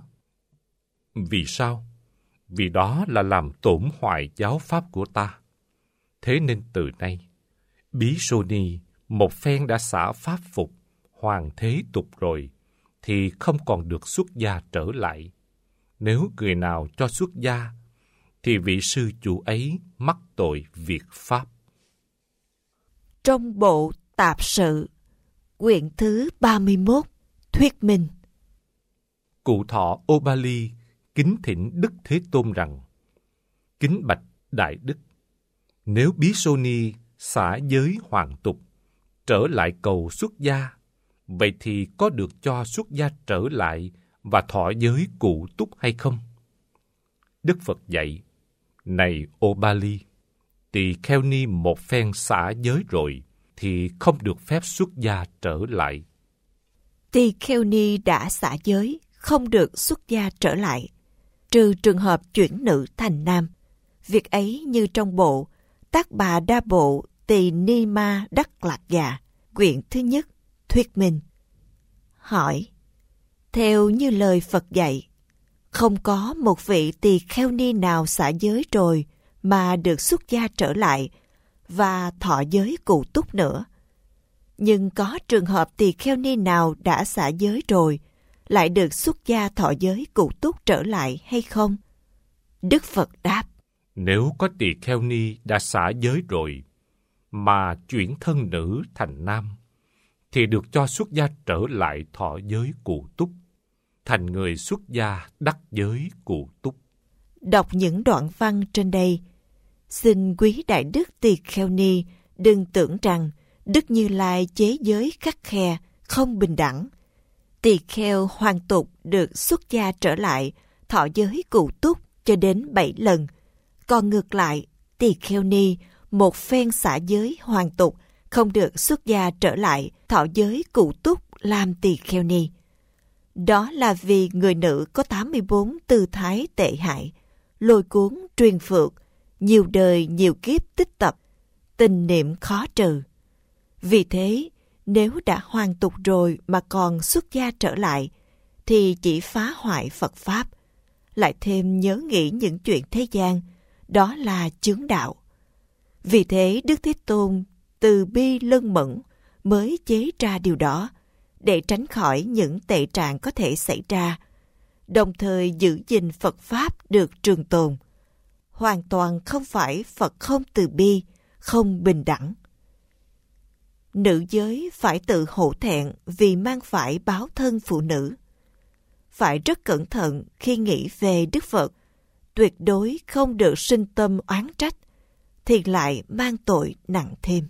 Vì sao? Vì đó là làm tổn hoại giáo pháp của ta. Thế nên từ nay, Bí Sô Ni một phen đã xả pháp phục, hoàn thế tục rồi, thì không còn được xuất gia trở lại. Nếu người nào cho xuất gia, thì vị sư chủ ấy mắc tội việc pháp. Trong bộ Tạp Sự, quyển thứ ba mươi mốt, thuyết minh. Cụ thọ Ô Ba Ly kính thỉnh Đức Thế Tôn rằng: kính bạch Đại Đức, nếu Bí Sô Ni xả giới hoàn tục, trở lại cầu xuất gia, vậy thì có được cho xuất gia trở lại và thọ giới cụ túc hay không? Đức Phật dạy: này Ô Ba Ly, tỳ kheo ni một phen xả giới rồi thì không được phép xuất gia trở lại. Tỳ kheo ni đã xả giới, không được xuất gia trở lại, trừ trường hợp chuyển nữ thành nam. Việc ấy như trong bộ Tác Bà Đa Bộ Tỳ Ni Ma Đắc Lạc Già, quyển thứ nhất, thuyết minh. Hỏi: theo như lời Phật dạy, không có một vị tỳ kheo ni nào xả giới rồi mà được xuất gia trở lại và thọ giới cụ túc nữa. Nhưng có trường hợp tỳ kheo ni nào đã xả giới rồi lại được xuất gia thọ giới cụ túc trở lại hay không? Đức Phật đáp: nếu có tỳ kheo ni đã xả giới rồi mà chuyển thân nữ thành nam, thì được cho xuất gia trở lại thọ giới cụ túc, thành người xuất gia đắc giới cụ túc. Đọc những đoạn văn trên đây, xin quý Đại Đức Tỳ Kheo Ni đừng tưởng rằng Đức Như Lai chế giới khắt khe, không bình đẳng. Tỳ kheo hoàn tục được xuất gia trở lại thọ giới cụ túc cho đến bảy lần. Còn ngược lại, tỳ kheo ni một phen xả giới hoàn tục không được xuất gia trở lại thọ giới cụ túc làm tỳ kheo ni. Đó là vì người nữ có tám mươi bốn tư thái tệ hại, lôi cuốn truyền phược, nhiều đời nhiều kiếp tích tập, tình niệm khó trừ. Vì thế, nếu đã hoàn tục rồi mà còn xuất gia trở lại, thì chỉ phá hoại Phật Pháp, lại thêm nhớ nghĩ những chuyện thế gian, đó là chướng đạo. Vì thế Đức Thế Tôn từ bi lân mẫn mới chế ra điều đó, để tránh khỏi những tệ trạng có thể xảy ra, đồng thời giữ gìn Phật Pháp được trường tồn. Hoàn toàn không phải Phật không từ bi, không bình đẳng. Nữ giới phải tự hổ thẹn vì mang phải báo thân phụ nữ. Phải rất cẩn thận khi nghĩ về Đức Phật, tuyệt đối không được sinh tâm oán trách, thì lại mang tội nặng thêm.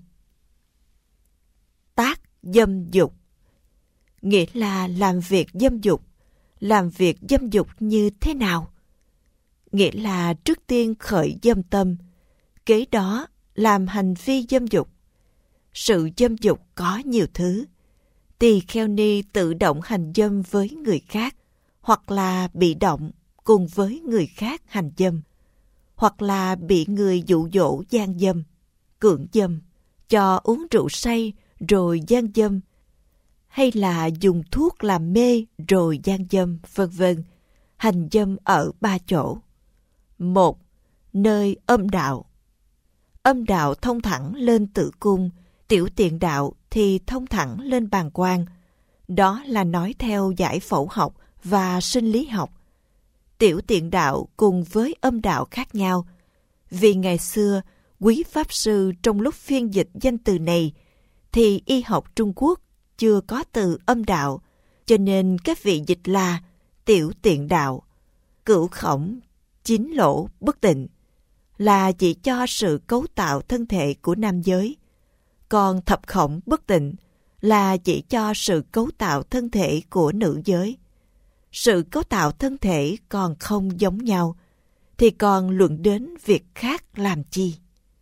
Tác dâm dục, nghĩa là làm việc dâm dục. Làm việc dâm dục như thế nào? Nghĩa là trước tiên khởi dâm tâm, kế đó làm hành vi dâm dục. Sự dâm dục có nhiều thứ. Tỳ kheo ni tự động hành dâm với người khác, hoặc là bị động cùng với người khác hành dâm, hoặc là bị người dụ dỗ gian dâm, cưỡng dâm, cho uống rượu say rồi gian dâm, hay là dùng thuốc làm mê rồi gian dâm, vân vân. Hành dâm ở ba chỗ. Một, nơi âm đạo. Âm đạo thông thẳng lên tử cung, tiểu tiện đạo thì thông thẳng lên bàng quang. Đó là nói theo giải phẫu học và sinh lý học. Tiểu tiện đạo cùng với âm đạo khác nhau. Vì ngày xưa, quý Pháp Sư trong lúc phiên dịch danh từ này, thì y học Trung Quốc chưa có từ âm đạo, cho nên các vị dịch là tiểu tiện đạo, cửu khổng, chín lỗ bất tịnh, là chỉ cho sự cấu tạo thân thể của nam giới. Còn thập khổng bất tịnh là chỉ cho sự cấu tạo thân thể của nữ giới. Sự cấu tạo thân thể còn không giống nhau, thì còn luận đến việc khác làm chi?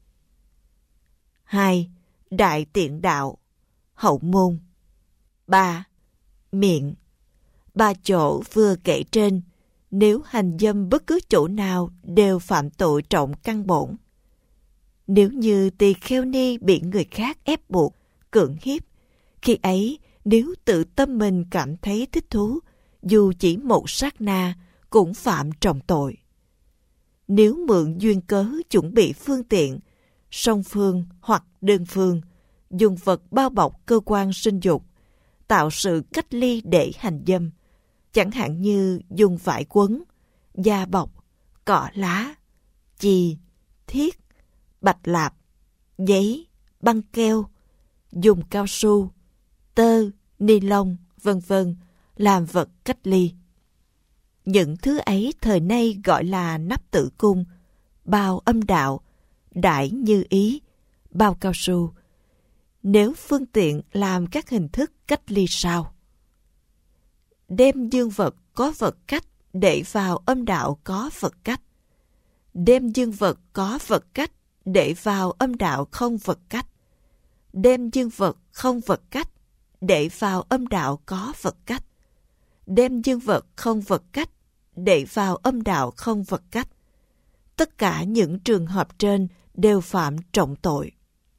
Hai, đại tiện đạo, hậu môn. Ba, miệng. Ba chỗ vừa kể trên, nếu hành dâm bất cứ chỗ nào đều phạm tội trọng căn bổn. Nếu như tỳ kheo ni bị người khác ép buộc, cưỡng hiếp, khi ấy nếu tự tâm mình cảm thấy thích thú, dù chỉ một sát na cũng phạm trọng tội. Nếu mượn duyên cớ chuẩn bị phương tiện, song phương hoặc đơn phương, dùng vật bao bọc cơ quan sinh dục, tạo sự cách ly để hành dâm, chẳng hạn như dùng vải quấn, da bọc, cỏ lá, chì, thiết, bạch lạp, giấy, băng keo, dùng cao su, tơ, ni lông, vân vân làm vật cách ly. Những thứ ấy thời nay gọi là nắp tử cung, bao âm đạo, đại như ý, bao cao su. Nếu phương tiện làm các hình thức cách ly sau: đem dương vật có vật cách để vào âm đạo có vật cách, đem dương vật có vật cách để vào âm đạo không vật cách, đem dương vật không vật cách để vào âm đạo có vật cách, đem dương vật không vật cách để vào âm đạo không vật cách. Tất cả những trường hợp trên đều phạm trọng tội.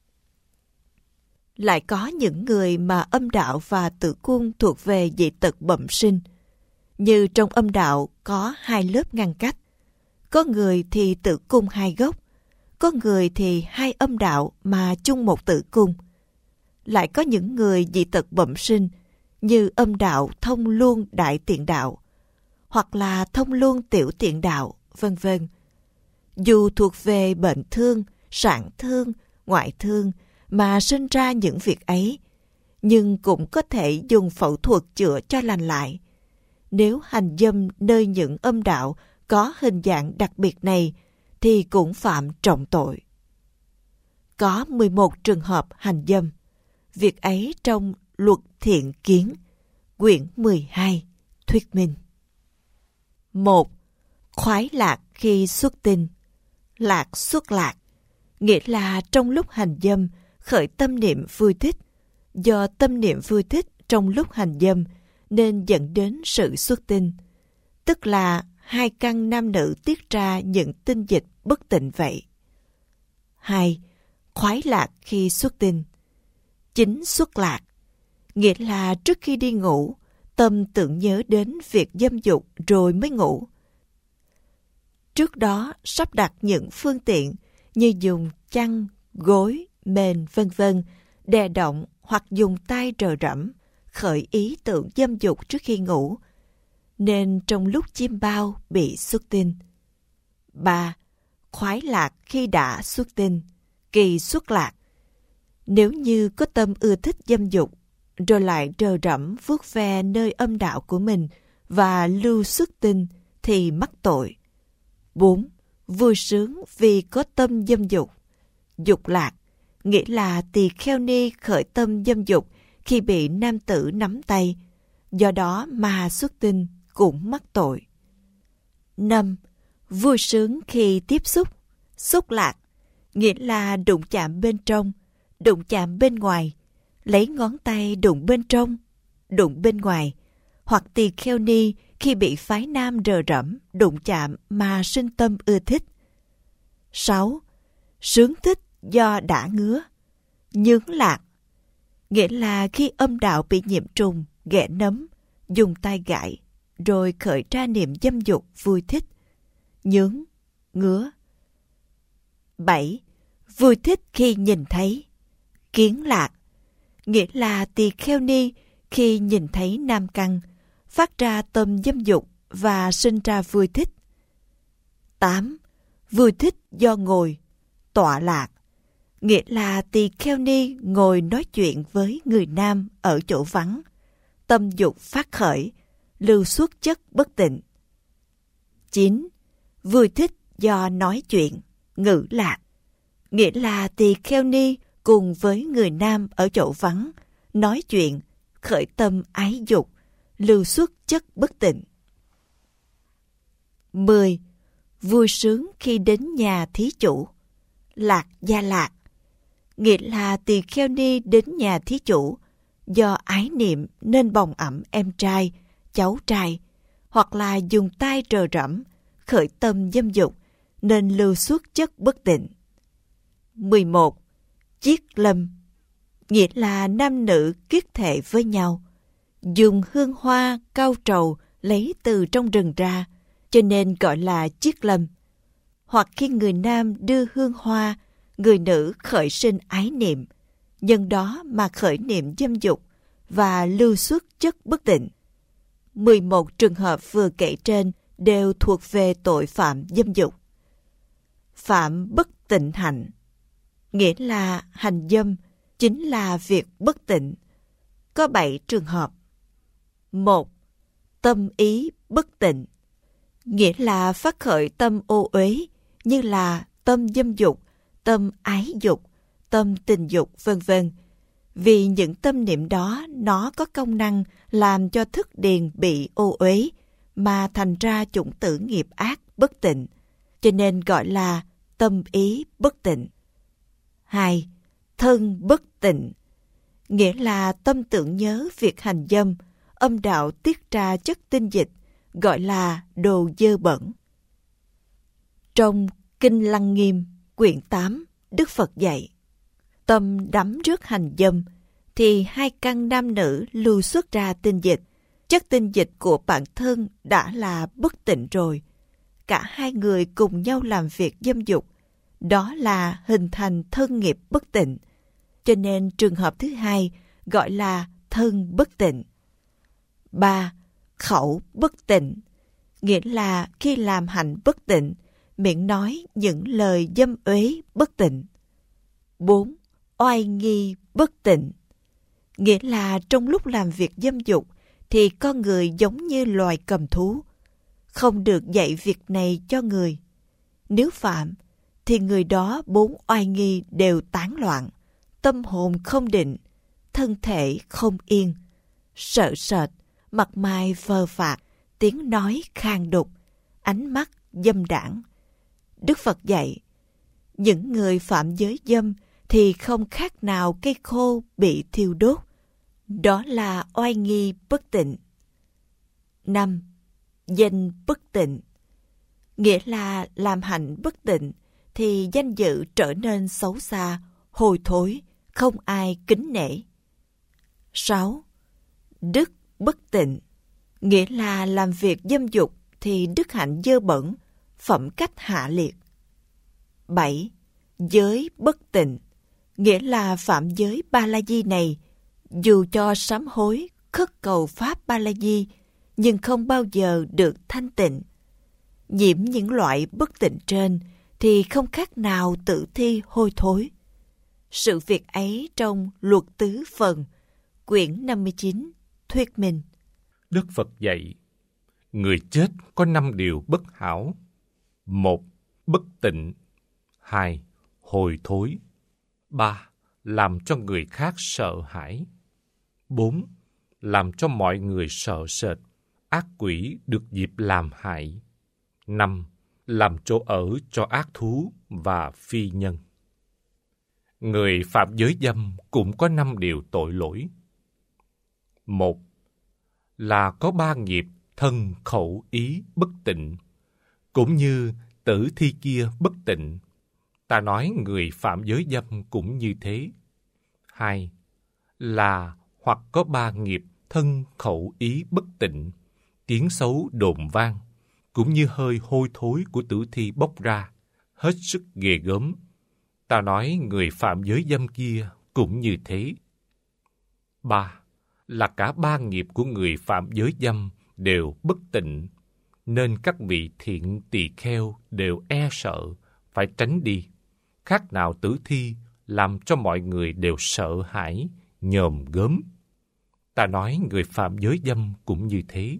Lại có những người mà âm đạo và tử cung thuộc về dị tật bẩm sinh. Như trong âm đạo có hai lớp ngăn cách. Có người thì tử cung hai gốc, có người thì hai âm đạo mà chung một tử cung. Lại có những người dị tật bẩm sinh như âm đạo thông luôn đại tiện đạo, hoặc là thông luôn tiểu tiện đạo, vân vân. Dù thuộc về bệnh thương, sản thương, ngoại thương mà sinh ra những việc ấy, nhưng cũng có thể dùng phẫu thuật chữa cho lành lại. Nếu hành dâm nơi những âm đạo có hình dạng đặc biệt này, thì cũng phạm trọng tội. Có mười một trường hợp hành dâm. Việc ấy trong Luật Thiện Kiến, quyển mười hai, thuyết minh. Một. Khoái lạc khi xuất tinh. Lạc xuất lạc, nghĩa là trong lúc hành dâm khởi tâm niệm vui thích. Do tâm niệm vui thích trong lúc hành dâm nên dẫn đến sự xuất tinh, tức là hai căn nam nữ tiết ra những tinh dịch bất tịnh vậy. Hai, khoái lạc khi xuất tinh. Chính xuất lạc, nghĩa là trước khi đi ngủ, tâm tưởng nhớ đến việc dâm dục rồi mới ngủ. Trước đó sắp đặt những phương tiện như dùng chăn, gối, mền vân vân đè động hoặc dùng tay rờ rẫm, khởi ý tưởng dâm dục trước khi ngủ, nên trong lúc chiêm bao bị xuất tinh. Ba, khoái lạc khi đã xuất tinh, kỳ xuất lạc. Nếu như có tâm ưa thích dâm dục, rồi lại rờ rẫm vuốt ve nơi âm đạo của mình và lưu xuất tinh thì mắc tội. Bốn, vui sướng vì có tâm dâm dục. Dục lạc, nghĩa là tỳ kheo ni khởi tâm dâm dục khi bị nam tử nắm tay, do đó mà xuất tinh cũng mắc tội. Năm, vui sướng khi tiếp xúc. Xúc lạc, nghĩa là đụng chạm bên trong, đụng chạm bên ngoài, lấy ngón tay đụng bên trong, đụng bên ngoài, hoặc tỳ kheo ni khi bị phái nam rờ rẫm, đụng chạm mà sinh tâm ưa thích. Sáu, sướng thích do đã ngứa. Nhướng lạc, nghĩa là khi âm đạo bị nhiễm trùng, ghẻ nấm, dùng tay gãi, rồi khởi ra niệm dâm dục vui thích. Nhướng, ngứa. Bảy, vui thích khi nhìn thấy. Kiến lạc, nghĩa là tỳ kheo ni khi nhìn thấy nam căn, phát ra tâm dâm dục và sinh ra vui thích. Tám, vui thích do ngồi. Tọa lạc, nghĩa là tỳ kheo ni ngồi nói chuyện với người nam ở chỗ vắng, tâm dục phát khởi, lưu xuất chất bất tịnh. Chín, vui thích do nói chuyện. Ngữ lạc, nghĩa là tỳ kheo ni cùng với người nam ở chỗ vắng, nói chuyện, khởi tâm ái dục, lưu xuất chất bất tịnh. Mười, vui sướng khi đến nhà thí chủ. Lạc gia lạc, nghĩa là tỳ kheo ni đến nhà thí chủ, do ái niệm nên bồng ẵm em trai, cháu trai, hoặc là dùng tay rờ rẫm, khởi tâm dâm dục, nên lưu xuất chất bất tịnh. Mười một, chiết lâm, nghĩa là nam nữ kiết thể với nhau, dùng hương hoa cau trầu lấy từ trong rừng ra, cho nên gọi là chiết lâm. Hoặc khi người nam đưa hương hoa, người nữ khởi sinh ái niệm, nhân đó mà khởi niệm dâm dục và lưu xuất chất bất tịnh. Mười một trường hợp vừa kể trên đều thuộc về tội phạm dâm dục. Phạm bất tịnh hạnh, nghĩa là hành dâm chính là việc bất tịnh, có bảy trường hợp. Một, tâm ý bất tịnh, nghĩa là phát khởi tâm ô uế như là tâm dâm dục, tâm ái dục, tâm tình dục vân vân. Vì những tâm niệm đó nó có công năng làm cho thức điền bị ô uế mà thành ra chủng tử nghiệp ác bất tịnh, cho nên gọi là tâm ý bất tịnh. Hai, thân bất tịnh, nghĩa là tâm tưởng nhớ việc hành dâm, âm đạo tiết ra chất tinh dịch, gọi là đồ dơ bẩn. Trong Kinh Lăng Nghiêm, quyển tám, Đức Phật dạy, tâm đắm trước hành dâm, thì hai căn nam nữ lưu xuất ra tinh dịch, chất tinh dịch của bản thân đã là bất tịnh rồi. Cả hai người cùng nhau làm việc dâm dục, đó là hình thành thân nghiệp bất tịnh, cho nên trường hợp thứ hai gọi là thân bất tịnh. Ba, khẩu bất tịnh, nghĩa là khi làm hạnh bất tịnh, miệng nói những lời dâm uế bất tịnh. Bốn, oai nghi bất tịnh, nghĩa là trong lúc làm việc dâm dục thì con người giống như loài cầm thú, không được dạy việc này cho người. Nếu phạm, thì người đó bốn oai nghi đều tán loạn, tâm hồn không định, thân thể không yên, sợ sệt, mặt mày phờ phạc, tiếng nói khang đục, ánh mắt dâm đãng. Đức Phật dạy, những người phạm giới dâm thì không khác nào cây khô bị thiêu đốt, đó là oai nghi bất tịnh. Năm. Danh bất tịnh, nghĩa là làm hạnh bất tịnh thì danh dự trở nên xấu xa, hôi thối, không ai kính nể. Sáu. Đức bất tịnh, nghĩa là làm việc dâm dục thì đức hạnh dơ bẩn, phẩm cách hạ liệt. Bảy. Giới bất tịnh, nghĩa là phạm giới Ba La Di này, dù cho sám hối, khất cầu pháp Ba La Di, nhưng không bao giờ được thanh tịnh. Nhiễm những loại bất tịnh trên thì không khác nào tử thi hôi thối. Sự việc ấy trong Luật Tứ Phần, quyển năm mươi chín, thuyết minh. Đức Phật dạy, người chết có năm điều bất hảo. Một. Bất tịnh. Hai. Hồi thối. Ba. Làm cho người khác sợ hãi. Bốn. Làm cho mọi người sợ sệt, ác quỷ được dịp làm hại. Năm. Làm chỗ ở cho ác thú và phi nhân. Người phạm giới dâm cũng có năm điều tội lỗi. Một. Là có ba nghiệp thân khẩu ý bất tịnh, cũng như tử thi kia bất tịnh. Ta nói người phạm giới dâm cũng như thế. Hai. Là hoặc có ba nghiệp thân khẩu ý bất tịnh, tiếng xấu đồn vang, cũng như hơi hôi thối của tử thi bốc ra, hết sức ghê gớm. Ta nói người phạm giới dâm kia cũng như thế. Ba. Là cả ba nghiệp của người phạm giới dâm đều bất tịnh, nên các vị thiện tỳ kheo đều e sợ, phải tránh đi. Khác nào tử thi, làm cho mọi người đều sợ hãi, nhòm gớm. Ta nói người phạm giới dâm cũng như thế.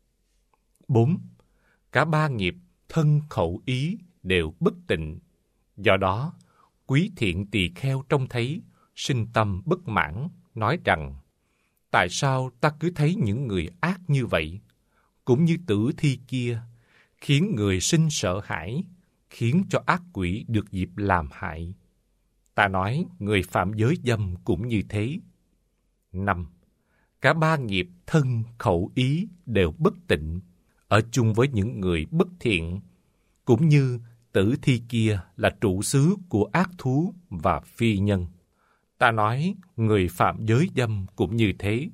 Bốn. Cả ba nghiệp thân khẩu ý đều bất tịnh. Do đó, quý thiện tỳ kheo trông thấy, sinh tâm bất mãn, nói rằng, tại sao ta cứ thấy những người ác như vậy, cũng như tử thi kia, khiến người sinh sợ hãi, khiến cho ác quỷ được dịp làm hại. Ta nói người phạm giới dâm cũng như thế. Năm. Cả ba nghiệp thân khẩu ý đều bất tịnh, ở chung với những người bất thiện, cũng như tử thi kia là trụ xứ của ác thú và phi nhân. Ta nói người phạm giới dâm cũng như thế.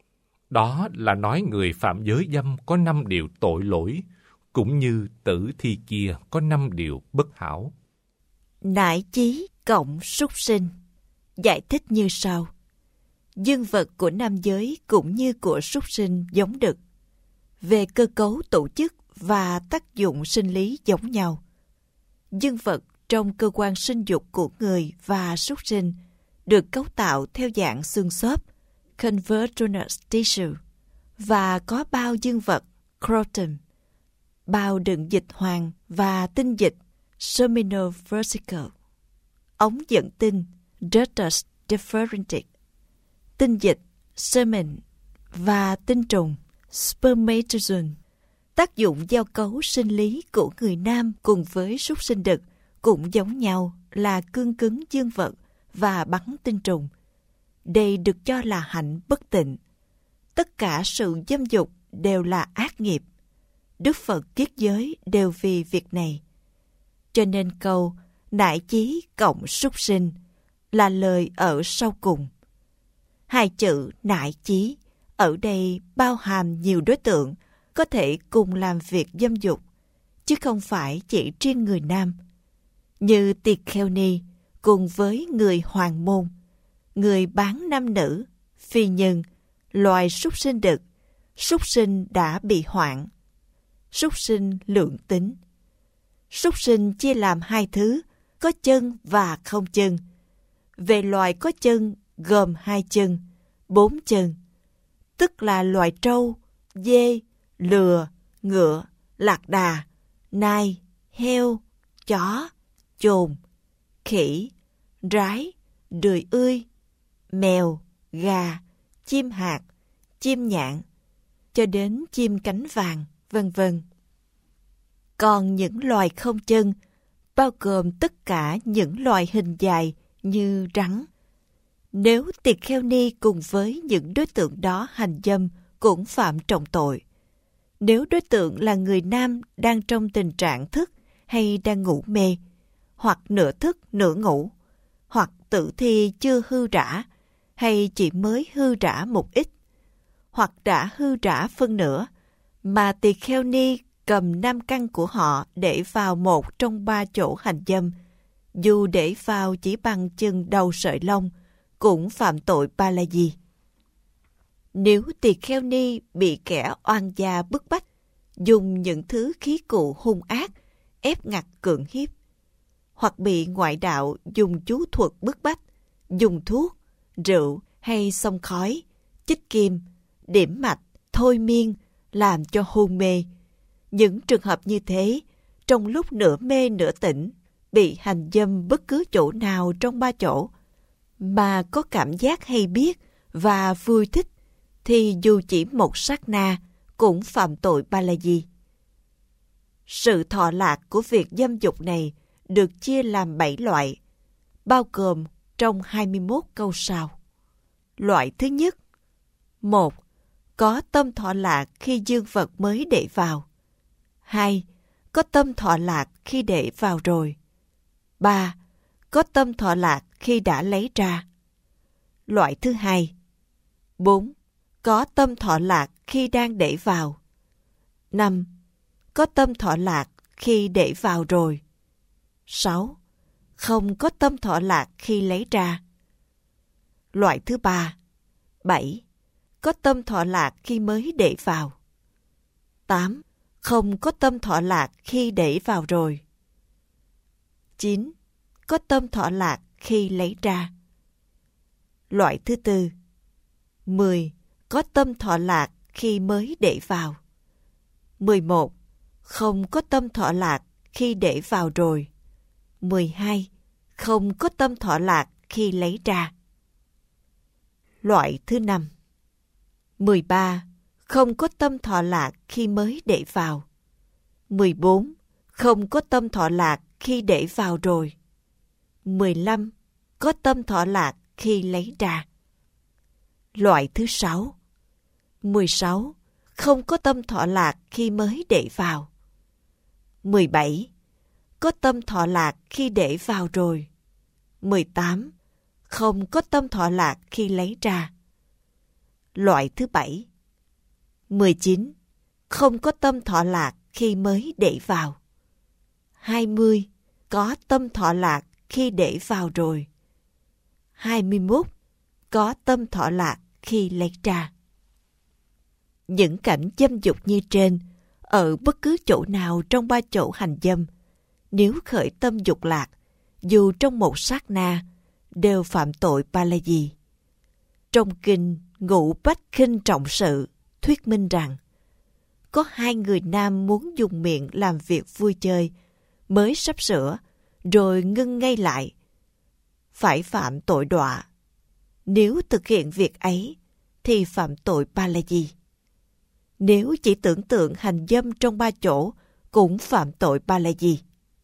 Đó là nói người phạm giới dâm có năm điều tội lỗi, cũng như tử thi kia có năm điều bất hảo. Nại chí cộng súc sinh, giải thích như sau. Dương vật của nam giới cũng như của súc sinh giống đực. Về cơ cấu tổ chức và tác dụng sinh lý giống nhau. Dương vật trong cơ quan sinh dục của người và súc sinh được cấu tạo theo dạng xương xốp, convergence tissue, và có bao dương vật, scrotum, bao đựng dịch hoàn và tinh dịch, seminal vesicle, ống dẫn tinh, ductus deferentis, tinh dịch, semen, và tinh trùng, spermatozoon. Tác dụng giao cấu sinh lý của người nam cùng với súc sinh đực cũng giống nhau là cương cứng dương vật và bắn tinh trùng. Đây được cho là hạnh bất tịnh. Tất cả sự dâm dục đều là ác nghiệp. Đức Phật kiết giới đều vì việc này. Cho nên câu nại chí cộng súc sinh là lời ở sau cùng. Hai chữ nại chí ở đây bao hàm nhiều đối tượng có thể cùng làm việc dâm dục, chứ không phải chỉ riêng người nam. Như tỳ kheo ni cùng với người hoàng môn, người bán nam nữ, phi nhân, loài súc sinh đực, súc sinh đã bị hoạn, súc sinh lượng tính. Súc sinh chia làm hai thứ, có chân và không chân. Về loài có chân gồm hai chân, bốn chân, tức là loài trâu, dê, lừa, ngựa, lạc đà, nai, heo, chó, chồn, khỉ, rái, đười ươi, mèo, gà, chim hạt, chim nhạn, cho đến chim cánh vàng, vân vân. Còn những loài không chân, bao gồm tất cả những loài hình dài như rắn, Nếu tỳ kheo ni cùng với những đối tượng đó hành dâm cũng phạm trọng tội. Nếu đối tượng là người nam đang trong tình trạng thức hay đang ngủ mê, hoặc nửa thức nửa ngủ, hoặc tử thi chưa hư rã, hay chỉ mới hư rã một ít, hoặc đã hư rã phân nửa, mà tỳ kheo ni cầm nam căn của họ để vào một trong ba chỗ hành dâm, dù để vào chỉ bằng chừng đầu sợi lông, cũng phạm tội ba la di. Nếu tỳ kheo ni bị kẻ oan gia bức bách, dùng những thứ khí cụ hung ác, ép ngặt cưỡng hiếp, hoặc bị ngoại đạo dùng chú thuật bức bách, dùng thuốc, rượu hay xông khói, chích kim, điểm mạch, thôi miên, làm cho hôn mê. Những trường hợp như thế, trong lúc nửa mê nửa tỉnh, bị hành dâm bất cứ chỗ nào trong ba chỗ, mà có cảm giác hay biết và vui thích, thì dù chỉ một sát na cũng phạm tội ba la di. Sự thọ lạc của việc dâm dục này được chia làm bảy loại, bao gồm trong hai mươi mốt câu sau. Loại thứ nhất: một. Có tâm thọ lạc khi dương vật mới để vào. Hai. Có tâm thọ lạc khi để vào rồi. Ba. Có tâm thọ lạc khi đã lấy ra. Loại thứ hai. Bốn. Có tâm thọ lạc khi đang để vào. Năm. Có tâm thọ lạc khi để vào rồi. Sáu. Không có tâm thọ lạc khi lấy ra. Loại thứ ba. Bảy. Có tâm thọ lạc khi mới để vào. Tám. Không có tâm thọ lạc khi để vào rồi. Chín. Có tâm thọ lạc khi lấy ra. Loại thứ tư. Mười. Có tâm thọ lạc khi mới để vào. Mười một. Không có tâm thọ lạc khi để vào rồi. Mười hai. Không có tâm thọ lạc khi lấy ra. Loại thứ năm. Mười ba. Không có tâm thọ lạc khi mới để vào. Mười bốn. Không có tâm thọ lạc khi để vào rồi. Mười lăm. Có tâm thọ lạc khi lấy ra. Loại thứ sáu. Mười sáu. Không có tâm thọ lạc khi mới để vào. Mười bảy. Có tâm thọ lạc khi để vào rồi. Mười tám. Không có tâm thọ lạc khi lấy ra. Loại thứ bảy. Mười chín. Không có tâm thọ lạc khi mới để vào. Hai mươi. Có tâm thọ lạc khi để vào rồi. Hai mươi mốt. Có tâm thọ lạc khi lấy ra. Những cảnh dâm dục như trên, ở bất cứ chỗ nào trong ba chỗ hành dâm, nếu khởi tâm dục lạc, dù trong một sát na, đều phạm tội ba la di. Trong kinh Ngũ Bách Khinh Trọng Sự thuyết minh rằng, có hai người nam muốn dùng miệng làm việc vui chơi, mới sắp sửa, rồi ngưng ngay lại, phải phạm tội đọa. Nếu thực hiện việc ấy, thì phạm tội ba la di. Nếu chỉ tưởng tượng hành dâm trong ba chỗ, cũng phạm tội ba la di.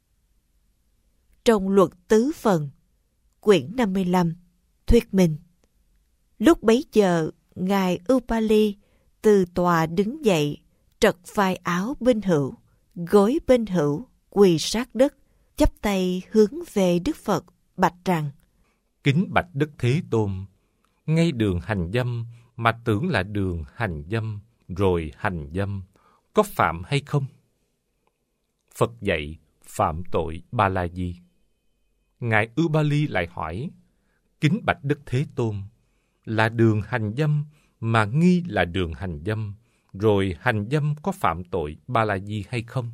Trong luật tứ phần, quyển năm mươi lăm, thuyết minh. Lúc bấy giờ, Ngài Upali từ tòa đứng dậy, trật vai áo bên hữu, gối bên hữu, quỳ sát đất, chắp tay hướng về Đức Phật, bạch rằng: Kính bạch Đức Thế Tôn, ngay đường hành dâm mà tưởng là đường hành dâm, rồi hành dâm, có phạm hay không? Phật dạy phạm tội ba la di. Ngài Upali lại hỏi: Kính bạch Đức Thế Tôn, là đường hành dâm mà nghi là đường hành dâm, rồi hành dâm có phạm tội ba la di hay không?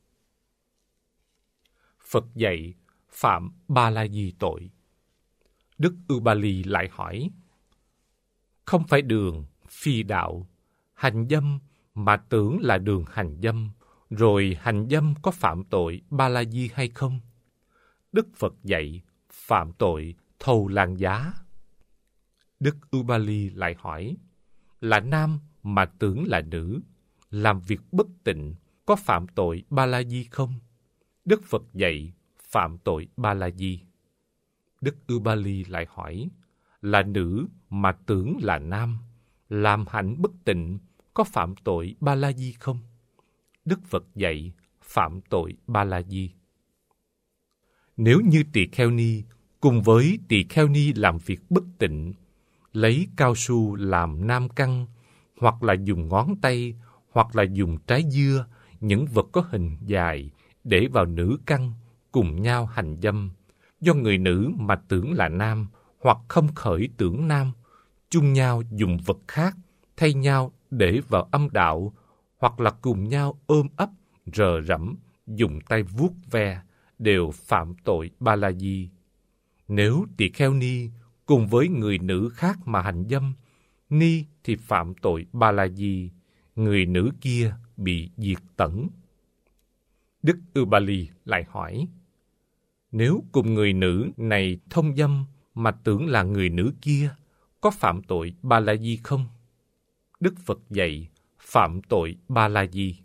Phật dạy phạm ba la di tội. Đức Upali lại hỏi: Không phải đường phi đạo, hành dâm mà tưởng là đường hành dâm, rồi hành dâm có phạm tội ba la di hay không? Đức Phật dạy phạm tội thâu lan giá. Đức Upali lại hỏi: Là nam mà tưởng là nữ, làm việc bất tịnh, có phạm tội ba la di không? Đức Phật dạy phạm tội ba la di. Đức Upali lại hỏi: là nữ mà tưởng là nam, làm hạnh bất tịnh, có phạm tội ba la di không? Đức Phật dạy phạm tội ba la di. Nếu như tỳ kheo ni cùng với tỳ kheo ni làm việc bất tịnh, lấy cao su làm nam căn, hoặc là dùng ngón tay, hoặc là dùng trái dưa, những vật có hình dài, để vào nữ căn, cùng nhau hành dâm, do người nữ mà tưởng là nam, hoặc không khởi tưởng nam, chung nhau dùng vật khác, thay nhau để vào âm đạo, hoặc là cùng nhau ôm ấp, rờ rẫm, dùng tay vuốt ve, đều phạm tội ba la di. Nếu tỳ kheo ni cùng với người nữ khác mà hành dâm, ni thì phạm tội ba la di, người nữ kia bị diệt tẩn. Đức Ubali lại hỏi, nếu cùng người nữ này thông dâm mà tưởng là người nữ kia, có phạm tội ba la di không? Đức Phật dạy phạm tội ba la di.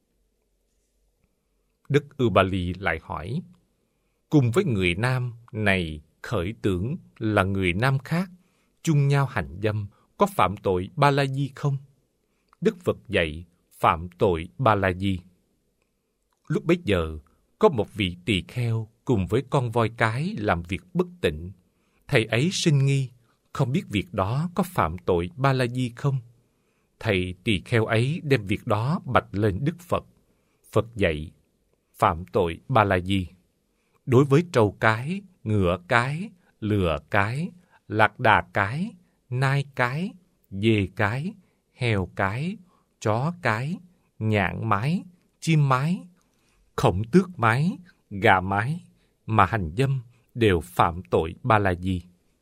Đức Ubali lại hỏi, cùng với người nam này khởi tưởng là người nam khác, chung nhau hành dâm, có phạm tội ba la di không? Đức Phật dạy phạm tội ba la di. Lúc bấy giờ, có một vị tỳ kheo cùng với con voi cái làm việc bất tịnh. Thầy ấy sinh nghi, không biết việc đó có phạm tội ba la di không? Thầy tỳ kheo ấy đem việc đó bạch lên Đức Phật. Phật dạy phạm tội ba la di. Đối với trâu cái, ngựa cái, lừa cái, lạc đà cái, nai cái, dê cái, heo cái, chó cái, nhạn mái, chim mái, khổng tước mái, gà mái mà hành dâm đều phạm tội ba la di.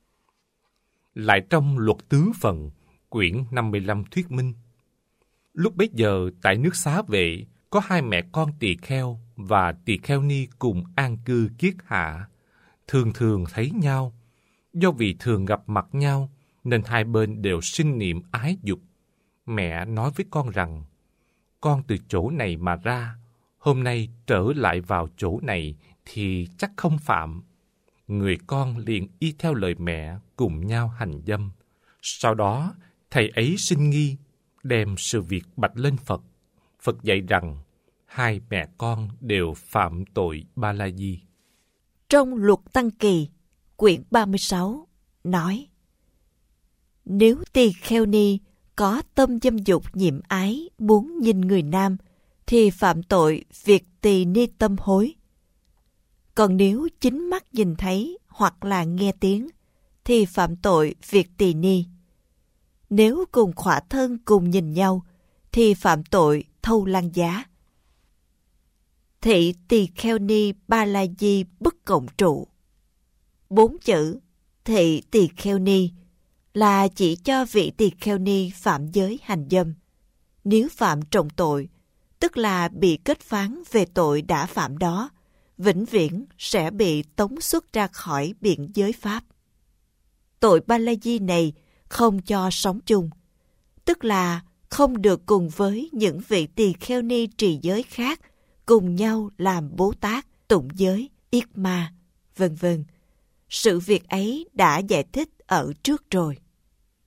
Lại trong Luật Tứ Phần, quyển năm mươi lăm thuyết minh, lúc bấy giờ tại nước Xá Vệ có hai mẹ con tỳ kheo và tỳ kheo ni cùng an cư kiết hạ, thường thường thấy nhau. Do vì thường gặp mặt nhau nên hai bên đều sinh niệm ái dục. Mẹ nói với con rằng, con từ chỗ này mà ra, hôm nay trở lại vào chỗ này thì chắc không phạm. Người con liền y theo lời mẹ cùng nhau hành dâm. Sau đó, thầy ấy sinh nghi, đem sự việc bạch lên Phật. Phật dạy rằng, hai mẹ con đều phạm tội ba la di. Trong Luật Tăng Kỳ, quyển ba mươi sáu, nói, nếu tỳ kheo ni có tâm dâm dục nhiễm ái muốn nhìn người nam, thì phạm tội việc tỳ ni tâm hối. Còn nếu chính mắt nhìn thấy hoặc là nghe tiếng, thì phạm tội việc tỳ ni. Nếu cùng khỏa thân cùng nhìn nhau, thì phạm tội thâu lăng giá. Thị tỳ kheo ni ba la di bất cộng trụ. Bốn chữ thị tỳ kheo ni là chỉ cho vị tỳ kheo ni phạm giới hành dâm. Nếu phạm trọng tội, tức là bị kết phán về tội đã phạm đó, vĩnh viễn sẽ bị tống xuất ra khỏi biện giới pháp. Tội ba la di này không cho sống chung, tức là không được cùng với những vị tỳ kheo ni trì giới khác cùng nhau làm Bố Tát, tụng giới, yết ma, vân vân. Sự việc ấy đã giải thích ở trước rồi.